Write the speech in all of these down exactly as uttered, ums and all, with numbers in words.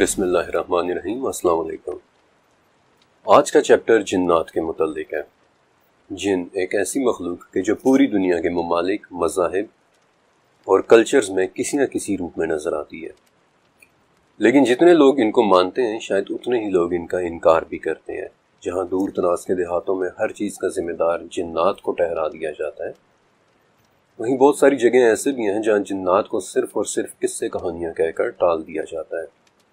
بسم اللہ الرحمن الرحیم۔ السلام علیکم۔ آج کا چیپٹر جنات کے متعلق ہے۔ جن ایک ایسی مخلوق کہ جو پوری دنیا کے ممالک، مذاہب اور کلچرز میں کسی نہ کسی روپ میں نظر آتی ہے، لیکن جتنے لوگ ان کو مانتے ہیں شاید اتنے ہی لوگ ان کا انکار بھی کرتے ہیں۔ جہاں دور دراز کے دیہاتوں میں ہر چیز کا ذمہ دار جنات کو ٹھہرا دیا جاتا ہے، وہیں بہت ساری جگہیں ایسے بھی ہیں جہاں جنات کو صرف اور صرف قصے کہانیاں کہہ کر ٹال دیا جاتا ہے۔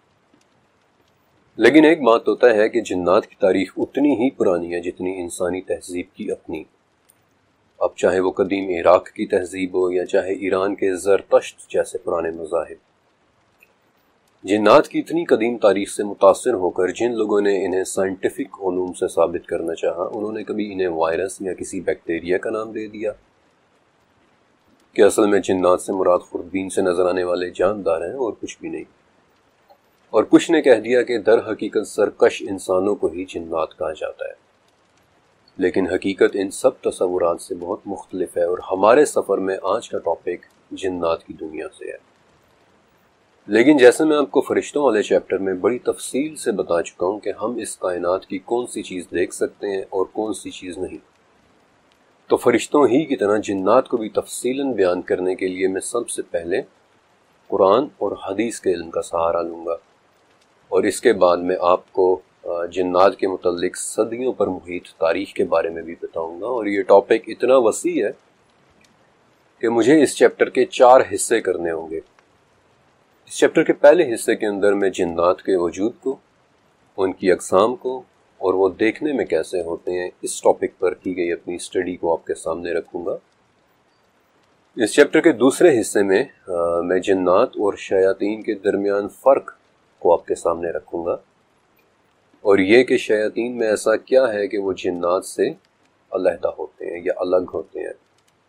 لیکن ایک بات ہوتا ہے کہ جنات کی تاریخ اتنی ہی پرانی ہے جتنی انسانی تہذیب کی اپنی۔ اب چاہے وہ قدیم عراق کی تہذیب ہو یا چاہے ایران کے زرتشت جیسے پرانے مذاہب، جنات کی اتنی قدیم تاریخ سے متاثر ہو کر جن لوگوں نے انہیں سائنٹیفک علوم سے ثابت کرنا چاہا، انہوں نے کبھی انہیں وائرس یا کسی بیکٹیریا کا نام دے دیا کہ اصل میں جنات سے مراد خوردبین سے نظر آنے والے جاندار ہیں اور کچھ بھی نہیں، اور کچھ نے کہہ دیا کہ در حقیقت سرکش انسانوں کو ہی جنات کہا جاتا ہے۔ لیکن حقیقت ان سب تصورات سے بہت مختلف ہے، اور ہمارے سفر میں آج کا ٹاپک جنات کی دنیا سے ہے۔ لیکن جیسے میں آپ کو فرشتوں والے چیپٹر میں بڑی تفصیل سے بتا چکا ہوں کہ ہم اس کائنات کی کون سی چیز دیکھ سکتے ہیں اور کون سی چیز نہیں، تو فرشتوں ہی کی طرح جنات کو بھی تفصیلاً بیان کرنے کے لیے میں سب سے پہلے قرآن اور حدیث کے علم کا سہارا لوں گا، اور اس کے بعد میں آپ کو جنات کے متعلق صدیوں پر محیط تاریخ کے بارے میں بھی بتاؤں گا۔ اور یہ ٹاپک اتنا وسیع ہے کہ مجھے اس چیپٹر کے چار حصے کرنے ہوں گے۔ اس چیپٹر کے پہلے حصے کے اندر میں جنات کے وجود کو، ان کی اقسام کو اور وہ دیکھنے میں کیسے ہوتے ہیں، اس ٹاپک پر کی گئی اپنی اسٹڈی کو آپ کے سامنے رکھوں گا۔ اس چیپٹر کے دوسرے حصے میں میں جنات اور شیاطین کے درمیان فرق کو آپ کے سامنے رکھوں گا، اور یہ کہ شیاطین میں ایسا کیا ہے کہ وہ جنات سے علیحدہ ہوتے ہیں یا الگ ہوتے ہیں۔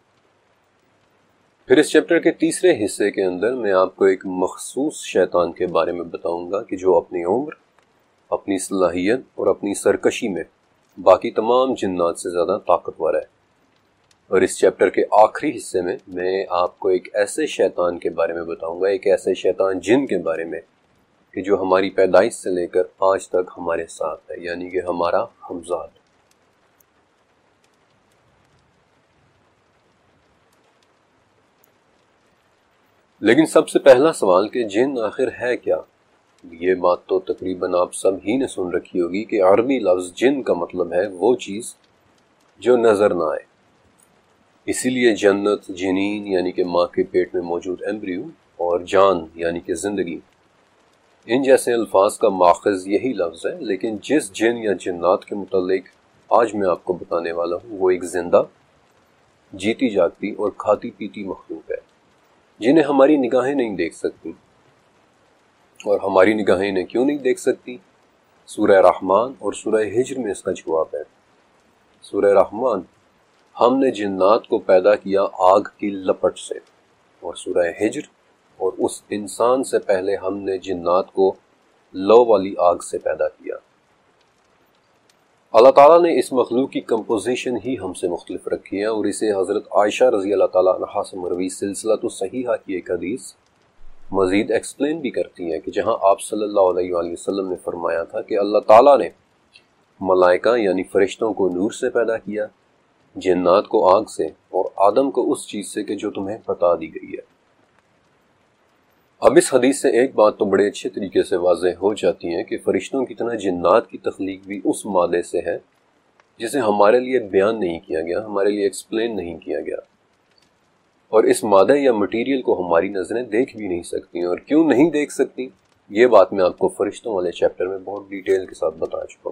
پھر اس چیپٹر کے تیسرے حصے کے اندر میں آپ کو ایک مخصوص شیطان کے بارے میں بتاؤں گا کہ جو اپنی عمر، اپنی صلاحیت اور اپنی سرکشی میں باقی تمام جنات سے زیادہ طاقتور ہے۔ اور اس چیپٹر کے آخری حصے میں میں آپ کو ایک ایسے شیطان کے بارے میں بتاؤں گا، ایک ایسے شیطان جن کے بارے میں کہ جو ہماری پیدائش سے لے کر آج تک ہمارے ساتھ ہے، یعنی کہ ہمارا ہمزاد۔ لیکن سب سے پہلا سوال کہ جن آخر ہے کیا؟ یہ بات تو تقریباً آپ سب ہی نے سن رکھی ہوگی کہ عربی لفظ جن کا مطلب ہے وہ چیز جو نظر نہ آئے۔ اسی لیے جنت، جنین یعنی کہ ماں کے پیٹ میں موجود ایمبریو، اور جان یعنی کہ زندگی، ان جیسے الفاظ کا ماخذ یہی لفظ ہے۔ لیکن جس جن یا جنات کے متعلق آج میں آپ کو بتانے والا ہوں وہ ایک زندہ، جیتی جاگتی اور کھاتی پیتی مخلوق ہے جنہیں ہماری نگاہیں نہیں دیکھ سکتی۔ اور ہماری نگاہیں انہیں کیوں نہیں دیکھ سکتی؟ سورہ رحمان اور سورہ ہجر میں اس کا جواب ہے۔ سورہ رحمان، ہم نے جنات کو پیدا کیا آگ کی لپٹ سے، اور سورہ ہجر، اور اس انسان سے پہلے ہم نے جنات کو لو والی آگ سے پیدا کیا۔ اللہ تعالیٰ نے اس مخلوق کی کمپوزیشن ہی ہم سے مختلف رکھی ہے، اور اسے حضرت عائشہ رضی اللہ تعالیٰ عنہا سے مروی سلسلۃ الصحیحہ کی ایک حدیث مزید ایکسپلین بھی کرتی ہے کہ جہاں آپ صلی اللہ علیہ وآلہ وسلم نے فرمایا تھا کہ اللہ تعالیٰ نے ملائکہ یعنی فرشتوں کو نور سے پیدا کیا، جنات کو آگ سے، اور آدم کو اس چیز سے کہ جو تمہیں بتا دی گئی ہے۔ اب اس حدیث سے ایک بات تو بڑے اچھے طریقے سے واضح ہو جاتی ہے کہ فرشتوں کی طرح جنات کی تخلیق بھی اس مادے سے ہے جسے ہمارے لیے بیان نہیں کیا گیا، ہمارے لیے ایکسپلین نہیں کیا گیا، اور اس مادہ یا مٹیریل کو ہماری نظریں دیکھ بھی نہیں سکتی، اور کیوں نہیں دیکھ سکتی یہ بات میں آپ کو فرشتوں والے چیپٹر میں بہت ڈیٹیل کے ساتھ بتا چکا ہوں۔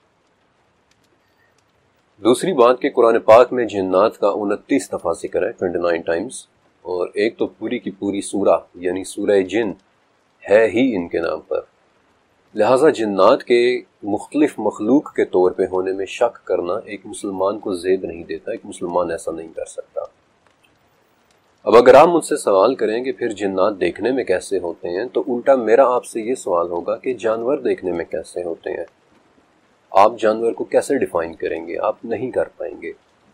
دوسری بات کہ قرآن پاک میں جنات کا انتیس دفعہ ذکر ہے، انتیس ٹائمز، اور ایک تو پوری کی پوری سورہ یعنی سورہ جن ہے ہی ان کے نام پر، لہٰذا جنات کے مختلف مخلوق کے طور پہ ہونے میں شک کرنا ایک مسلمان کو زیب نہیں دیتا، ایک مسلمان ایسا نہیں کر سکتا۔ اب اگر آپ مجھ سے سوال کریں کہ پھر جنات دیکھنے میں کیسے ہوتے ہیں، تو الٹا میرا آپ سے یہ سوال ہوگا کہ جانور دیکھنے میں کیسے ہوتے ہیں؟ آپ جانور کو کیسے ڈیفائن کریں گے؟ آپ نہیں کر پائیں گے۔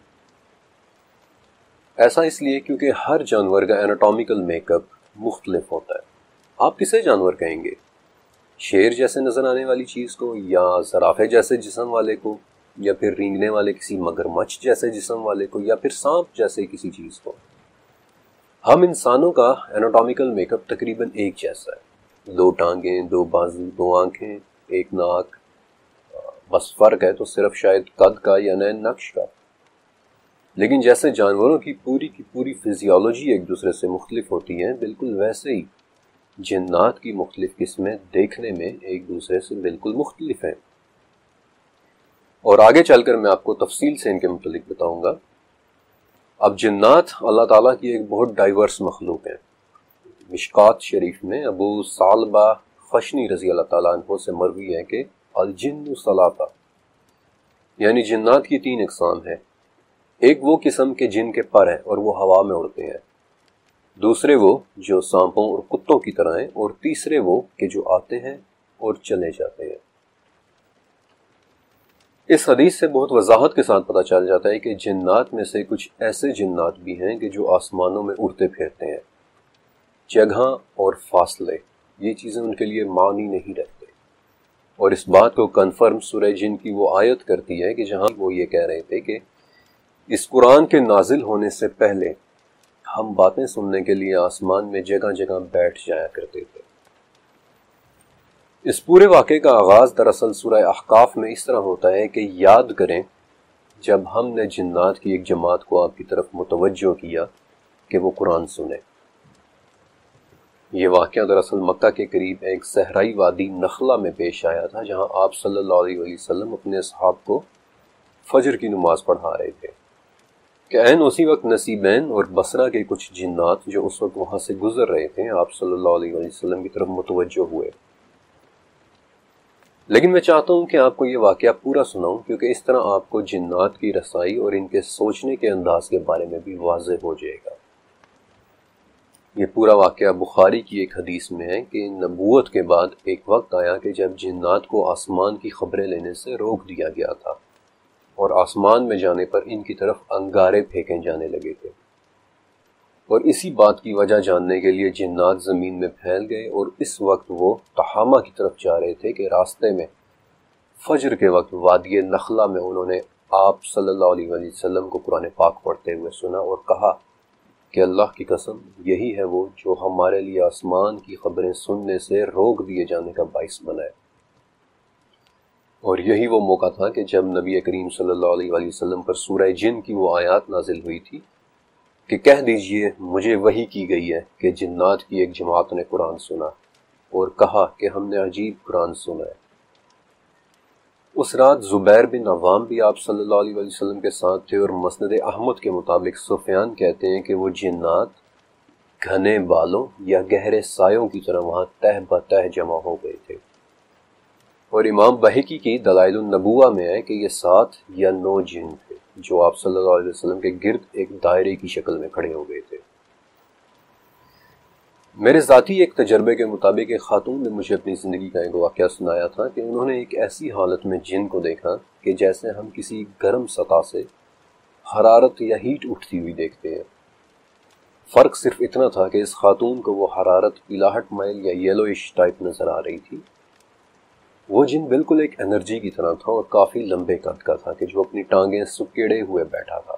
ایسا اس لیے کیونکہ ہر جانور کا اناٹومیکل میک اپ مختلف ہوتا ہے۔ آپ کسے جانور کہیں گے؟ شیر جیسے نظر آنے والی چیز کو، یا زرافے جیسے جسم والے کو، یا پھر رینگنے والے کسی مگرمچھ جیسے جسم والے کو، یا پھر سانپ جیسے کسی چیز کو۔ ہم انسانوں کا ایناٹامیکل میک اپ تقریباً ایک جیسا ہے، دو ٹانگیں، دو بازو، دو آنکھیں، ایک ناک، بس فرق ہے تو صرف شاید قد کا یا نئے نقش کا۔ لیکن جیسے جانوروں کی پوری کی پوری فزیولوجی ایک دوسرے سے مختلف ہوتی ہے، بالکل ویسے ہی جنات کی مختلف قسمیں دیکھنے میں ایک دوسرے سے بالکل مختلف ہیں، اور آگے چل کر میں آپ کو تفصیل سے ان کے متعلق بتاؤں گا۔ اب جنات اللہ تعالیٰ کی ایک بہت ڈائیورس مخلوق ہے۔ مشکات شریف میں ابو ثعلبہ خشنی رضی اللہ تعالیٰ عنہ سے مروی ہے کہ الجن ثلاثہ، یعنی جنات کی تین اقسام ہیں۔ ایک وہ قسم کے جن کے پر ہیں اور وہ ہوا میں اڑتے ہیں، دوسرے وہ جو سانپوں اور کتوں کی طرح ہیں، اور تیسرے وہ کہ جو آتے ہیں اور چلے جاتے ہیں۔ اس حدیث سے بہت وضاحت کے ساتھ پتہ چل جاتا ہے کہ جنات میں سے کچھ ایسے جنات بھی ہیں کہ جو آسمانوں میں اڑتے پھرتے ہیں۔ جگہ اور فاصلے یہ چیزیں ان کے لیے معنی نہیں رہتے، اور اس بات کو کنفرم سورہ جن کی وہ آیت کرتی ہے کہ جہاں وہ یہ کہہ رہے تھے کہ اس قرآن کے نازل ہونے سے پہلے ہم باتیں سننے کے لیے آسمان میں جگہ جگہ بیٹھ جایا کرتے تھے۔ اس پورے واقعے کا آغاز دراصل سورہ احقاف میں اس طرح ہوتا ہے کہ یاد کریں جب ہم نے جنات کی ایک جماعت کو آپ کی طرف متوجہ کیا کہ وہ قرآن سنیں۔ یہ واقعہ دراصل مکہ کے قریب ایک صحرائی وادی نخلا میں پیش آیا تھا، جہاں آپ صلی اللہ علیہ وسلم اپنے اصحاب کو فجر کی نماز پڑھا رہے تھے کہ عین اسی وقت نصیبین اور بصرہ کے کچھ جنات جو اس وقت وہاں سے گزر رہے تھے آپ صلی اللہ علیہ وسلم کی طرف متوجہ ہوئے۔ لیکن میں چاہتا ہوں کہ آپ کو یہ واقعہ پورا سناؤں، کیونکہ اس طرح آپ کو جنات کی رسائی اور ان کے سوچنے کے انداز کے بارے میں بھی واضح ہو جائے گا۔ یہ پورا واقعہ بخاری کی ایک حدیث میں ہے کہ نبوت کے بعد ایک وقت آیا کہ جب جنات کو آسمان کی خبریں لینے سے روک دیا گیا تھا، اور آسمان میں جانے پر ان کی طرف انگارے پھینکے جانے لگے تھے، اور اسی بات کی وجہ جاننے کے لیے جنات زمین میں پھیل گئے، اور اس وقت وہ تہامہ کی طرف جا رہے تھے کہ راستے میں فجر کے وقت وادی نخلا میں انہوں نے آپ صلی اللہ علیہ وسلم کو قرآن پاک پڑھتے ہوئے سنا اور کہا کہ اللہ کی قسم یہی ہے وہ جو ہمارے لیے آسمان کی خبریں سننے سے روک دیے جانے کا باعث بنا ہے۔ اور یہی وہ موقع تھا کہ جب نبی کریم صلی اللہ علیہ وسلم پر سورہ جن کی وہ آیات نازل ہوئی تھی کہ کہہ دیجئے مجھے وحی کی گئی ہے کہ جنات کی ایک جماعت نے قرآن سنا اور کہا کہ ہم نے عجیب قرآن سنا ہے۔ اس رات زبیر بن عوام بھی آپ صلی اللہ علیہ وسلم کے ساتھ تھے، اور مسند احمد کے مطابق سفیان کہتے ہیں کہ وہ جنات گھنے بالوں یا گہرے سایوں کی طرح وہاں تہ بتہ جمع ہو گئے تھے، اور امام بہقی کی دلائل النبوہ میں ہے کہ یہ سات یا نو جن تھے جو آپ صلی اللہ علیہ وسلم کے گرد ایک دائرے کی شکل میں کھڑے ہو گئے تھے۔ میرے ذاتی ایک تجربے کے مطابق ایک خاتون نے مجھے اپنی زندگی کا ایک واقعہ سنایا تھا کہ انہوں نے ایک ایسی حالت میں جن کو دیکھا کہ جیسے ہم کسی گرم سطح سے حرارت یا ہیٹ اٹھتی ہوئی دیکھتے ہیں۔ فرق صرف اتنا تھا کہ اس خاتون کو وہ حرارت پیلاہٹ مائل یا یلوئش ٹائپ نظر آ رہی تھی۔ وہ جن بالکل ایک انرجی کی طرح تھا اور کافی لمبے قد کا تھا کہ جو اپنی ٹانگیں سکیڑے ہوئے بیٹھا تھا۔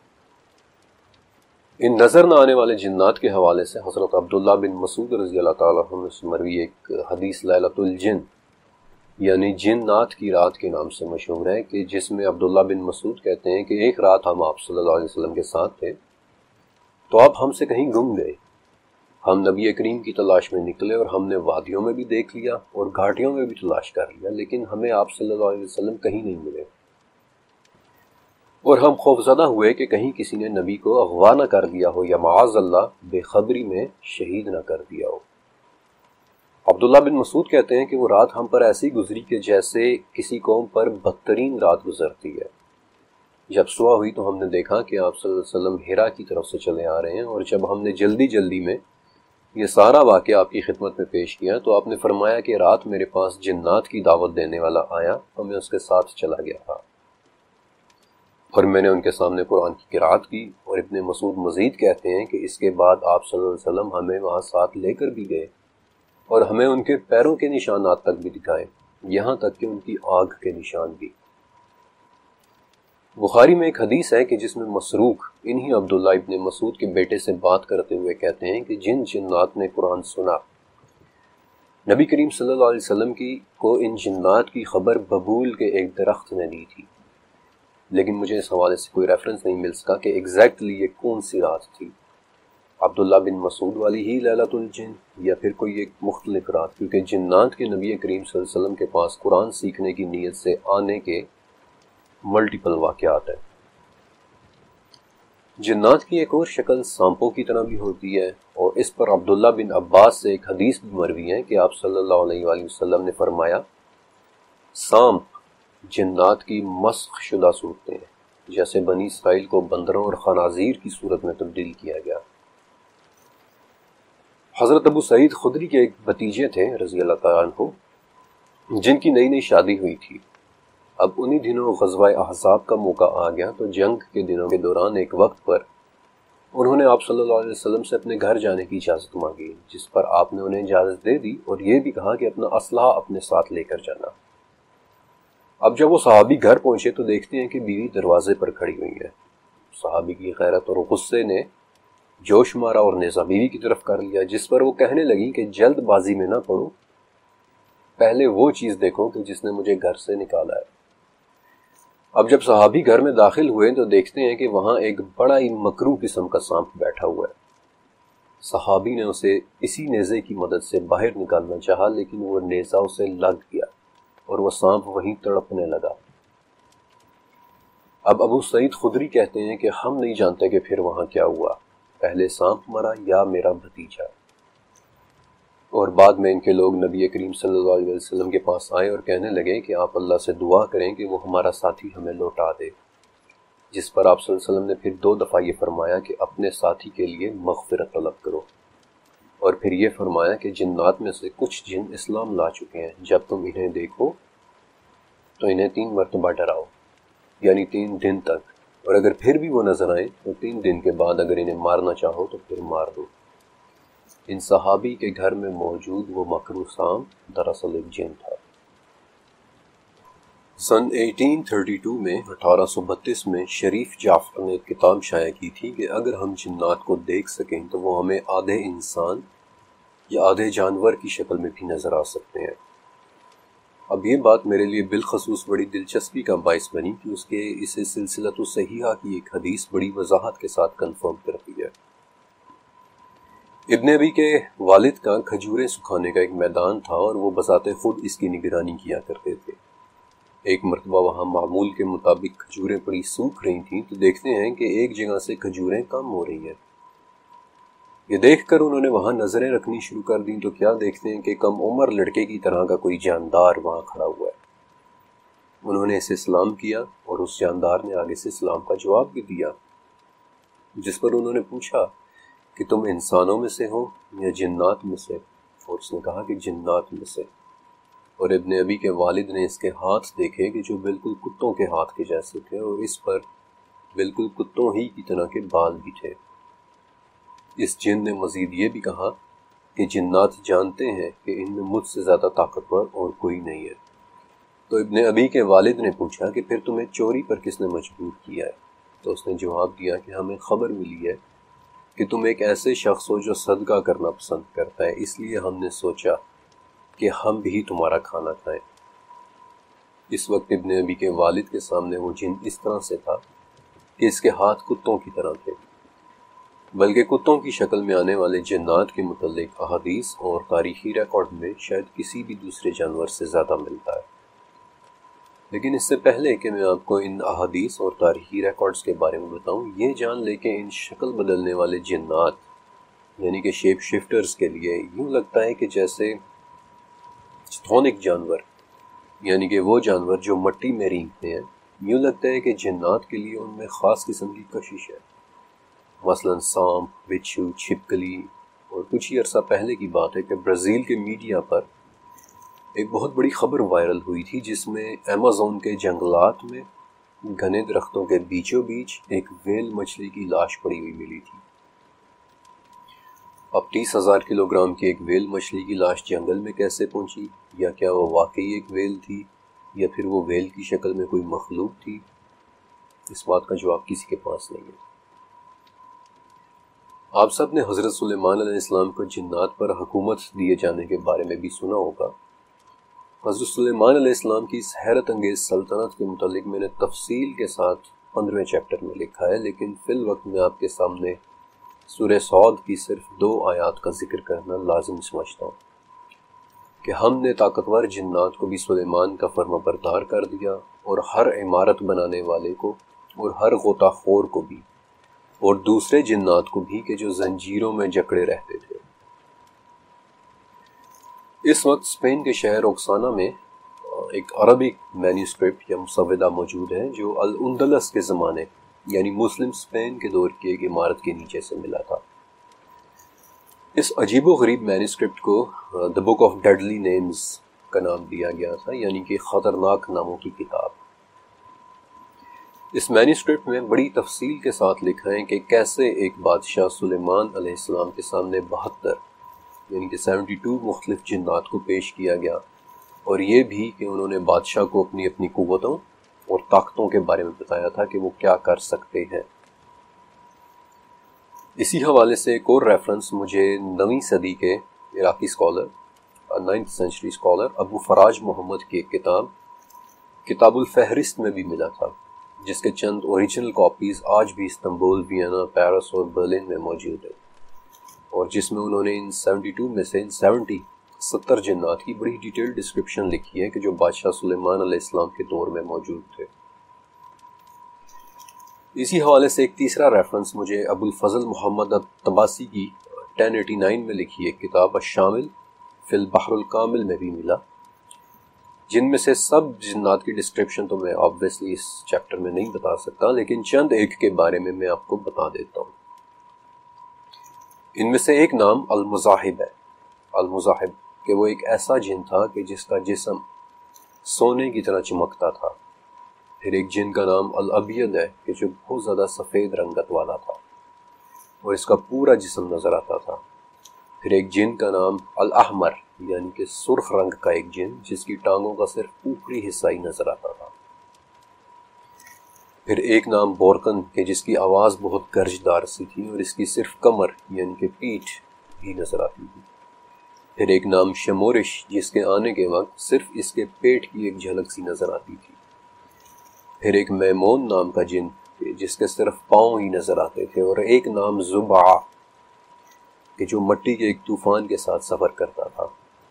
ان نظر نہ آنے والے جنات کے حوالے سے حضرت عبداللہ بن مسعود رضی اللہ تعالیٰ عنہ سے مروی ایک حدیث لیلۃ الجن یعنی جنات کی رات کے نام سے مشہور ہے، کہ جس میں عبداللہ بن مسعود کہتے ہیں کہ ایک رات ہم آپ صلی اللہ علیہ وسلم کے ساتھ تھے تو آپ ہم سے کہیں گم گئے۔ ہم نبی کریم کی تلاش میں نکلے اور ہم نے وادیوں میں بھی دیکھ لیا اور گھاٹیوں میں بھی تلاش کر لیا، لیکن ہمیں آپ صلی اللہ علیہ وسلم کہیں نہیں ملے، اور ہم خوفزدہ ہوئے کہ کہیں کسی نے نبی کو اغوا نہ کر دیا ہو یا معاذ اللہ بے خبری میں شہید نہ کر دیا ہو۔ عبداللہ بن مسعود کہتے ہیں کہ وہ رات ہم پر ایسی گزری کہ جیسے کسی قوم پر بدترین رات گزرتی ہے۔ جب صبح ہوئی تو ہم نے دیکھا کہ آپ صلی اللہ علیہ وسلم ہرا کی طرف سے چلے آ رہے ہیں، اور جب ہم نے جلدی جلدی میں یہ سارا واقعہ آپ کی خدمت میں پیش کیا تو آپ نے فرمایا کہ رات میرے پاس جنات کی دعوت دینے والا آیا تو میں اس کے ساتھ چلا گیا تھا، اور میں نے ان کے سامنے قرآن کی قرأت کی۔ اور ابن مسعود مزید کہتے ہیں کہ اس کے بعد آپ صلی اللہ علیہ وسلم ہمیں وہاں ساتھ لے کر بھی گئے، اور ہمیں ان کے پیروں کے نشانات تک بھی دکھائیں، یہاں تک کہ ان کی آنکھ کے نشان بھی۔ بخاری میں ایک حدیث ہے کہ جس میں مسروق انہی عبداللہ ابن مسعود کے بیٹے سے بات کرتے ہوئے کہتے ہیں کہ جن جنات نے قرآن سنا، نبی کریم صلی اللہ علیہ وسلم کی کو ان جنات کی خبر ببول کے ایک درخت نے دی تھی، لیکن مجھے اس حوالے سے کوئی ریفرنس نہیں مل سکا کہ ایگزیکٹلی یہ کون سی رات تھی، عبداللہ بن مسعود والی ہی لیلۃ الجن یا پھر کوئی ایک مختلف رات، کیونکہ جنات کے نبی کریم صلی اللہ علیہ وسلم کے پاس قرآن سیکھنے کی نیت سے آنے کے ملٹیپل واقعات ہیں۔ جنات کی ایک اور شکل سانپوں کی طرح بھی ہوتی ہے، اور اس پر عبداللہ بن عباس سے ایک حدیث بھی مروی ہے کہ آپ صلی اللہ علیہ وآلہ وسلم نے فرمایا، سانپ جنات کی مسخ شدہ صورتیں ہیں، جیسے بنی اسرائیل کو بندروں اور خنازیر کی صورت میں تبدیل کیا گیا۔ حضرت ابو سعید خدری کے ایک بھتیجے تھے رضی اللہ تعالیٰ عنہ، جن کی نئی نئی شادی ہوئی تھی۔ اب انہی دنوں غزوہ احزاب کا موقع آ گیا، تو جنگ کے دنوں کے دوران ایک وقت پر انہوں نے آپ صلی اللہ علیہ وسلم سے اپنے گھر جانے کی اجازت مانگی، جس پر آپ نے انہیں اجازت دے دی اور یہ بھی کہا کہ اپنا اسلحہ اپنے ساتھ لے کر جانا۔ اب جب وہ صحابی گھر پہنچے تو دیکھتے ہیں کہ بیوی دروازے پر کھڑی ہوئی ہے۔ صحابی کی غیرت اور غصے نے جوش مارا اور نیزہ بیوی کی طرف کر لیا، جس پر وہ کہنے لگی کہ جلد بازی میں نہ پڑو، پہلے وہ چیز دیکھو کہ جس نے مجھے گھر سے نکالا ہے۔ اب جب صحابی گھر میں داخل ہوئے تو دیکھتے ہیں کہ وہاں ایک بڑا ہی مکروہ قسم کا سانپ بیٹھا ہوا ہے۔ صحابی نے اسے اسی نیزے کی مدد سے باہر نکالنا چاہا، لیکن وہ نیزہ اسے لگ گیا اور وہ سانپ وہیں تڑپنے لگا۔ اب ابو سعید خدری کہتے ہیں کہ ہم نہیں جانتے کہ پھر وہاں کیا ہوا، پہلے سانپ مرا یا میرا بھتیجا۔ اور بعد میں ان کے لوگ نبی کریم صلی اللہ علیہ وسلم کے پاس آئے اور کہنے لگے کہ آپ اللہ سے دعا کریں کہ وہ ہمارا ساتھی ہمیں لوٹا دے، جس پر آپ صلی اللہ علیہ وسلم نے پھر دو دفعہ یہ فرمایا کہ اپنے ساتھی کے لیے مغفرت طلب کرو، اور پھر یہ فرمایا کہ جنات میں سے کچھ جن اسلام لا چکے ہیں، جب تم انہیں دیکھو تو انہیں تین مرتبہ ڈراؤ، یعنی تین دن تک، اور اگر پھر بھی وہ نظر آئیں تو تین دن کے بعد اگر انہیں مارنا چاہو تو پھر مار دو۔ ان صحابی کے گھر میں موجود وہ مکروہ سانپ دراصل ایک جن تھا۔ سن اٹھارہ سو بتیس میں اٹھارہ سو بتیس میں شریف جعفر نے ایک کتاب شائع کی تھی کہ اگر ہم جنات کو دیکھ سکیں تو وہ ہمیں آدھے انسان یا آدھے جانور کی شکل میں بھی نظر آ سکتے ہیں۔ اب یہ بات میرے لیے بالخصوص بڑی دلچسپی کا باعث بنی کہ اس کے اسے سلسلۃ الصحیحہ کی ایک حدیث بڑی وضاحت کے ساتھ کنفرم کرتی ہے۔ ابن ابی کے والد کا کھجوریں سکھانے کا ایک میدان تھا اور وہ بذات خود اس کی نگرانی کیا کرتے تھے۔ ایک مرتبہ وہاں معمول کے مطابق کھجوریں پڑی سوکھ رہی تھیں تو دیکھتے ہیں کہ ایک جگہ سے کھجوریں کم ہو رہی ہیں۔ یہ دیکھ کر انہوں نے وہاں نظریں رکھنی شروع کر دیں تو کیا دیکھتے ہیں کہ کم عمر لڑکے کی طرح کا کوئی جاندار وہاں کھڑا ہوا ہے۔ انہوں نے اسے سلام کیا اور اس جاندار نے آگے سے سلام کا جواب بھی دیا، جس پر انہوں نے پوچھا کہ تم انسانوں میں سے ہو یا جنات میں سے، اور اس نے کہا کہ جنات میں سے۔ اور ابن ابی کے والد نے اس کے ہاتھ دیکھے کہ جو بالکل کتوں کے ہاتھ کے جیسے تھے، اور اس پر بالکل کتوں ہی کی طرح کے بال بھی تھے۔ اس جن نے مزید یہ بھی کہا کہ جنات جانتے ہیں کہ ان میں مجھ سے زیادہ طاقتور اور کوئی نہیں ہے۔ تو ابن ابی کے والد نے پوچھا کہ پھر تمہیں چوری پر کس نے مجبور کیا ہے؟ تو اس نے جواب دیا کہ ہمیں خبر ملی ہے کہ تم ایک ایسے شخص ہو جو صدقہ کرنا پسند کرتا ہے، اس لیے ہم نے سوچا کہ ہم بھی تمہارا کھانا کھائیں۔ اس وقت ابن ابی کے والد کے سامنے وہ جن اس طرح سے تھا کہ اس کے ہاتھ کتوں کی طرح تھے، بلکہ کتوں کی شکل میں آنے والے جنات کے متعلق احادیث اور تاریخی ریکارڈ میں شاید کسی بھی دوسرے جانور سے زیادہ ملتا ہے۔ لیکن اس سے پہلے کہ میں آپ کو ان احادیث اور تاریخی ریکارڈز کے بارے میں بتاؤں، یہ جان لے کہ ان شکل بدلنے والے جنات یعنی کہ شیپ شفٹرز کے لیے یوں لگتا ہے کہ جیسے چتھونک جانور یعنی کہ وہ جانور جو مٹی میں رینگتے ہیں، یوں لگتا ہے کہ جنات کے لیے ان میں خاص قسم کی کشش ہے۔ مثلا سانپ، بچھو، چھپکلی، اور کچھ ہی عرصہ پہلے کی بات ہے کہ برازیل کے میڈیا پر ایک بہت بڑی خبر وائرل ہوئی تھی جس میں ایمیزون کے جنگلات میں گھنے درختوں کے بیچوں بیچ ایک ویل مچھلی کی لاش پڑی ہوئی ملی تھی۔ اب تیس ہزار کلو گرام کی ایک ویل مچھلی کی لاش جنگل میں کیسے پہنچی؟ یا کیا وہ واقعی ایک ویل تھی یا پھر وہ ویل کی شکل میں کوئی مخلوق تھی؟ اس بات کا جواب کسی کے پاس نہیں ہے۔ آپ سب نے حضرت سلیمان علیہ السلام کو جنات پر حکومت دیے جانے کے بارے میں بھی سنا ہوگا۔ حضرت سلیمان علیہ السلام کی اس حیرت انگیز سلطنت کے متعلق میں نے تفصیل کے ساتھ پندرہویں چیپٹر میں لکھا ہے، لیکن فی الوقت میں آپ کے سامنے سورہ صاد کی صرف دو آیات کا ذکر کرنا لازم سمجھتا ہوں کہ ہم نے طاقتور جنات کو بھی سلیمان کا فرما بردار کر دیا، اور ہر عمارت بنانے والے کو اور ہر غوطہ خور کو بھی، اور دوسرے جنات کو بھی کہ جو زنجیروں میں جکڑے رہتے تھے۔ اس وقت اسپین کے شہر اوکسانا میں ایک عربی مینیوسکرپٹ یا مسودہ موجود ہے جو الاندلس کے زمانے یعنی مسلم اسپین کے دور کی ایک عمارت کے نیچے سے ملا تھا۔ اس عجیب و غریب مینیوسکرپٹ کو the book of deadly names کا نام دیا گیا تھا، یعنی کہ خطرناک ناموں کی کتاب۔ اس مینیوسکرپٹ میں بڑی تفصیل کے ساتھ لکھا ہے کہ کیسے ایک بادشاہ سلیمان علیہ السلام کے سامنے بہتر یعنی کہ سیونٹی ٹو مختلف جنات کو پیش کیا گیا، اور یہ بھی کہ انہوں نے بادشاہ کو اپنی اپنی قوتوں اور طاقتوں کے بارے میں بتایا تھا کہ وہ کیا کر سکتے ہیں۔ اسی حوالے سے ایک اور ریفرنس مجھے نویں صدی کے عراقی scholar ninth century scholar Abu Faraj Muhammad کی ایک کتاب کتاب الفہرست میں بھی ملا تھا، جس کے چند اوریجنل کاپیز آج بھی استنبول، وینا، پیرس اور برلن میں موجود ہیں، اور جس میں انہوں نے ان سیونٹی ٹو میں سے سیونٹی ستر جنات کی بڑی ڈیٹیل ڈسکرپشن لکھی ہے کہ جو بادشاہ سلیمان علیہ السلام کے دور میں موجود تھے۔ اسی حوالے سے ایک تیسرا ریفرنس مجھے ابو الفضل محمد الطباسی کی ٹین ایٹی نائن میں لکھی ایک کتاب الشامل فی البحر الکامل میں بھی ملا، جن میں سے سب جنات کی ڈسکرپشن تو میں آبویسلی اس چیپٹر میں نہیں بتا سکتا، لیکن چند ایک کے بارے میں میں آپ کو بتا دیتا ہوں۔ ان میں سے ایک نام المزاحب ہے۔ المزاحب کہ وہ ایک ایسا جن تھا کہ جس کا جسم سونے کی طرح چمکتا تھا۔ پھر ایک جن کا نام الابید ہے کہ جو بہت زیادہ سفید رنگت والا تھا اور اس کا پورا جسم نظر آتا تھا۔ پھر ایک جن کا نام الاحمر یعنی کہ سرخ رنگ کا ایک جن جس کی ٹانگوں کا صرف اوپری حصہ ہی نظر آتا تھا۔ پھر ایک نام بورکن کہ جس کی آواز بہت گرجدار سی تھی اور اس کی صرف کمر یعنی کہ پیٹھ ہی نظر آتی تھی۔ پھر ایک نام شمورش جس کے آنے کے وقت صرف اس کے پیٹ کی ایک جھلک سی نظر آتی تھی۔ پھر ایک میمون نام کا جن جس کے صرف پاؤں ہی نظر آتے تھے، اور ایک نام زبع کہ جو مٹی کے ایک طوفان کے ساتھ سفر کرتا تھا۔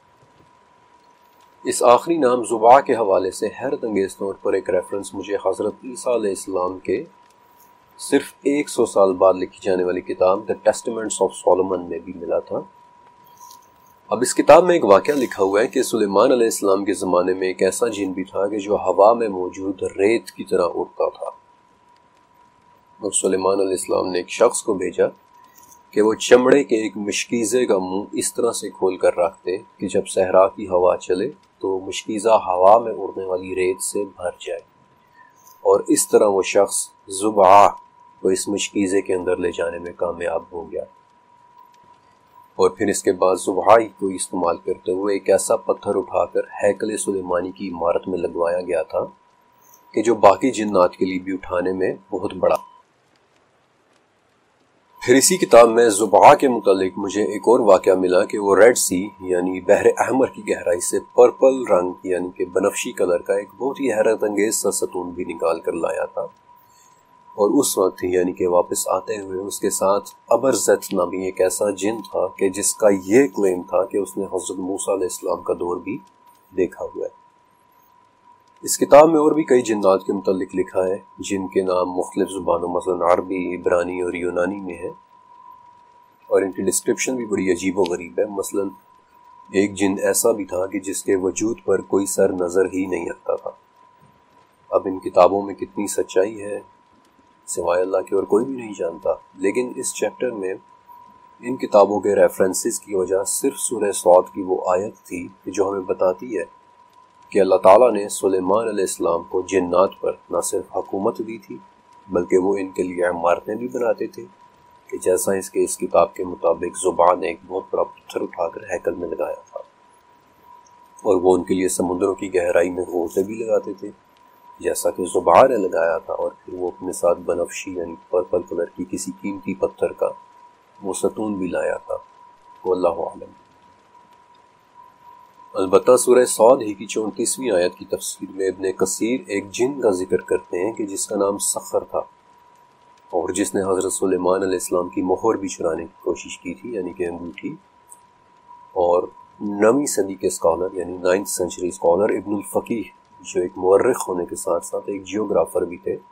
اس آخری نام زبع کے حوالے سے حیرت انگیز طور پر ایک ریفرنس مجھے حضرت عیسیٰ علیہ السلام کے صرف ایک سو سال بعد لکھی جانے والی کتاب دی ٹیسٹمنٹس آف سولومن میں بھی ملا تھا۔ اب اس کتاب میں ایک واقعہ لکھا ہوا ہے کہ سلیمان علیہ السلام کے زمانے میں ایک ایسا جن بھی تھا کہ جو ہوا میں موجود ریت کی طرح اڑتا تھا، اور سلیمان علیہ السلام نے ایک شخص کو بھیجا کہ وہ چمڑے کے ایک مشکیزے کا منہ اس طرح سے کھول کر رکھ دے کہ جب صحرا کی ہوا چلے تو مشکیزہ ہوا میں اڑنے والی ریت سے بھر جائے، اور اس طرح وہ شخص زبع کو اس مشکیزے کے اندر لے جانے میں کامیاب ہو گیا۔ اور پھر اس کے بعد زبع کو استعمال کرتے ہوئے ایک ایسا پتھر اٹھا کر ہیکل سلیمانی کی عمارت میں لگوایا گیا تھا کہ جو باقی جنات کے لیے بھی اٹھانے میں بہت بڑا۔ پھر اسی کتاب میں زبع کے متعلق مجھے ایک اور واقعہ ملا کہ وہ ریڈ سی یعنی بحر احمر کی گہرائی سے پرپل رنگ یعنی کہ بنفشی کلر کا ایک بہت ہی حیرت انگیز سا ستون بھی نکال کر لایا تھا، اور اس وقت یعنی کہ واپس آتے ہوئے اس کے ساتھ ابرزت نامی ایک ایسا جن تھا کہ جس کا یہ کلیم تھا کہ اس نے حضرت موسیٰ علیہ السلام کا دور بھی دیکھا ہوا ہے۔ اس کتاب میں اور بھی کئی جنات کے متعلق لکھا ہے جن کے نام مختلف زبانوں مثلا عربی، عبرانی اور یونانی میں ہے، اور ان کی ڈسکرپشن بھی بڑی عجیب و غریب ہے۔ مثلا ایک جن ایسا بھی تھا کہ جس کے وجود پر کوئی سر نظر ہی نہیں آتا تھا۔ اب ان کتابوں میں کتنی سچائی ہے سوائے اللہ کے اور کوئی بھی نہیں جانتا، لیکن اس چیپٹر میں ان کتابوں کے ریفرنسز کی وجہ صرف سورہ صاد کی وہ آیت تھی کہ جو ہمیں بتاتی ہے کہ اللہ تعالیٰ نے سلیمان علیہ السلام کو جنات پر نہ صرف حکومت دی تھی بلکہ وہ ان کے لیے عمارتیں بھی بناتے تھے کہ جیسا اس کے اس کتاب کے مطابق زبان نے ایک بہت بڑا پتھر اٹھا کر ہیکل میں لگایا تھا، اور وہ ان کے لیے سمندروں کی گہرائی میں غوطے بھی لگاتے تھے جیسا کہ زبان نے لگایا تھا، اور پھر وہ اپنے ساتھ بنفشی یعنی پرپل کلر کی کسی قیمتی پتھر کا وہ ستون بھی لایا تھا۔ واللہ عالم۔ البتہ سورہ صاد ہی کی چونتیسویں آیت کی تفسیر میں ابن کثیر ایک جن کا ذکر کرتے ہیں کہ جس کا نام سخر تھا، اور جس نے حضرت سلیمان علیہ السلام کی مہر بھی چرانے کی کوشش کی تھی، یعنی کہ انگوٹھی۔ اور نویں صدی کے اسکالر یعنی نائنتھ سینچری اسکالر ابن الفقیہ، جو ایک مورخ ہونے کے ساتھ ساتھ ایک جیوگرافر بھی تھے،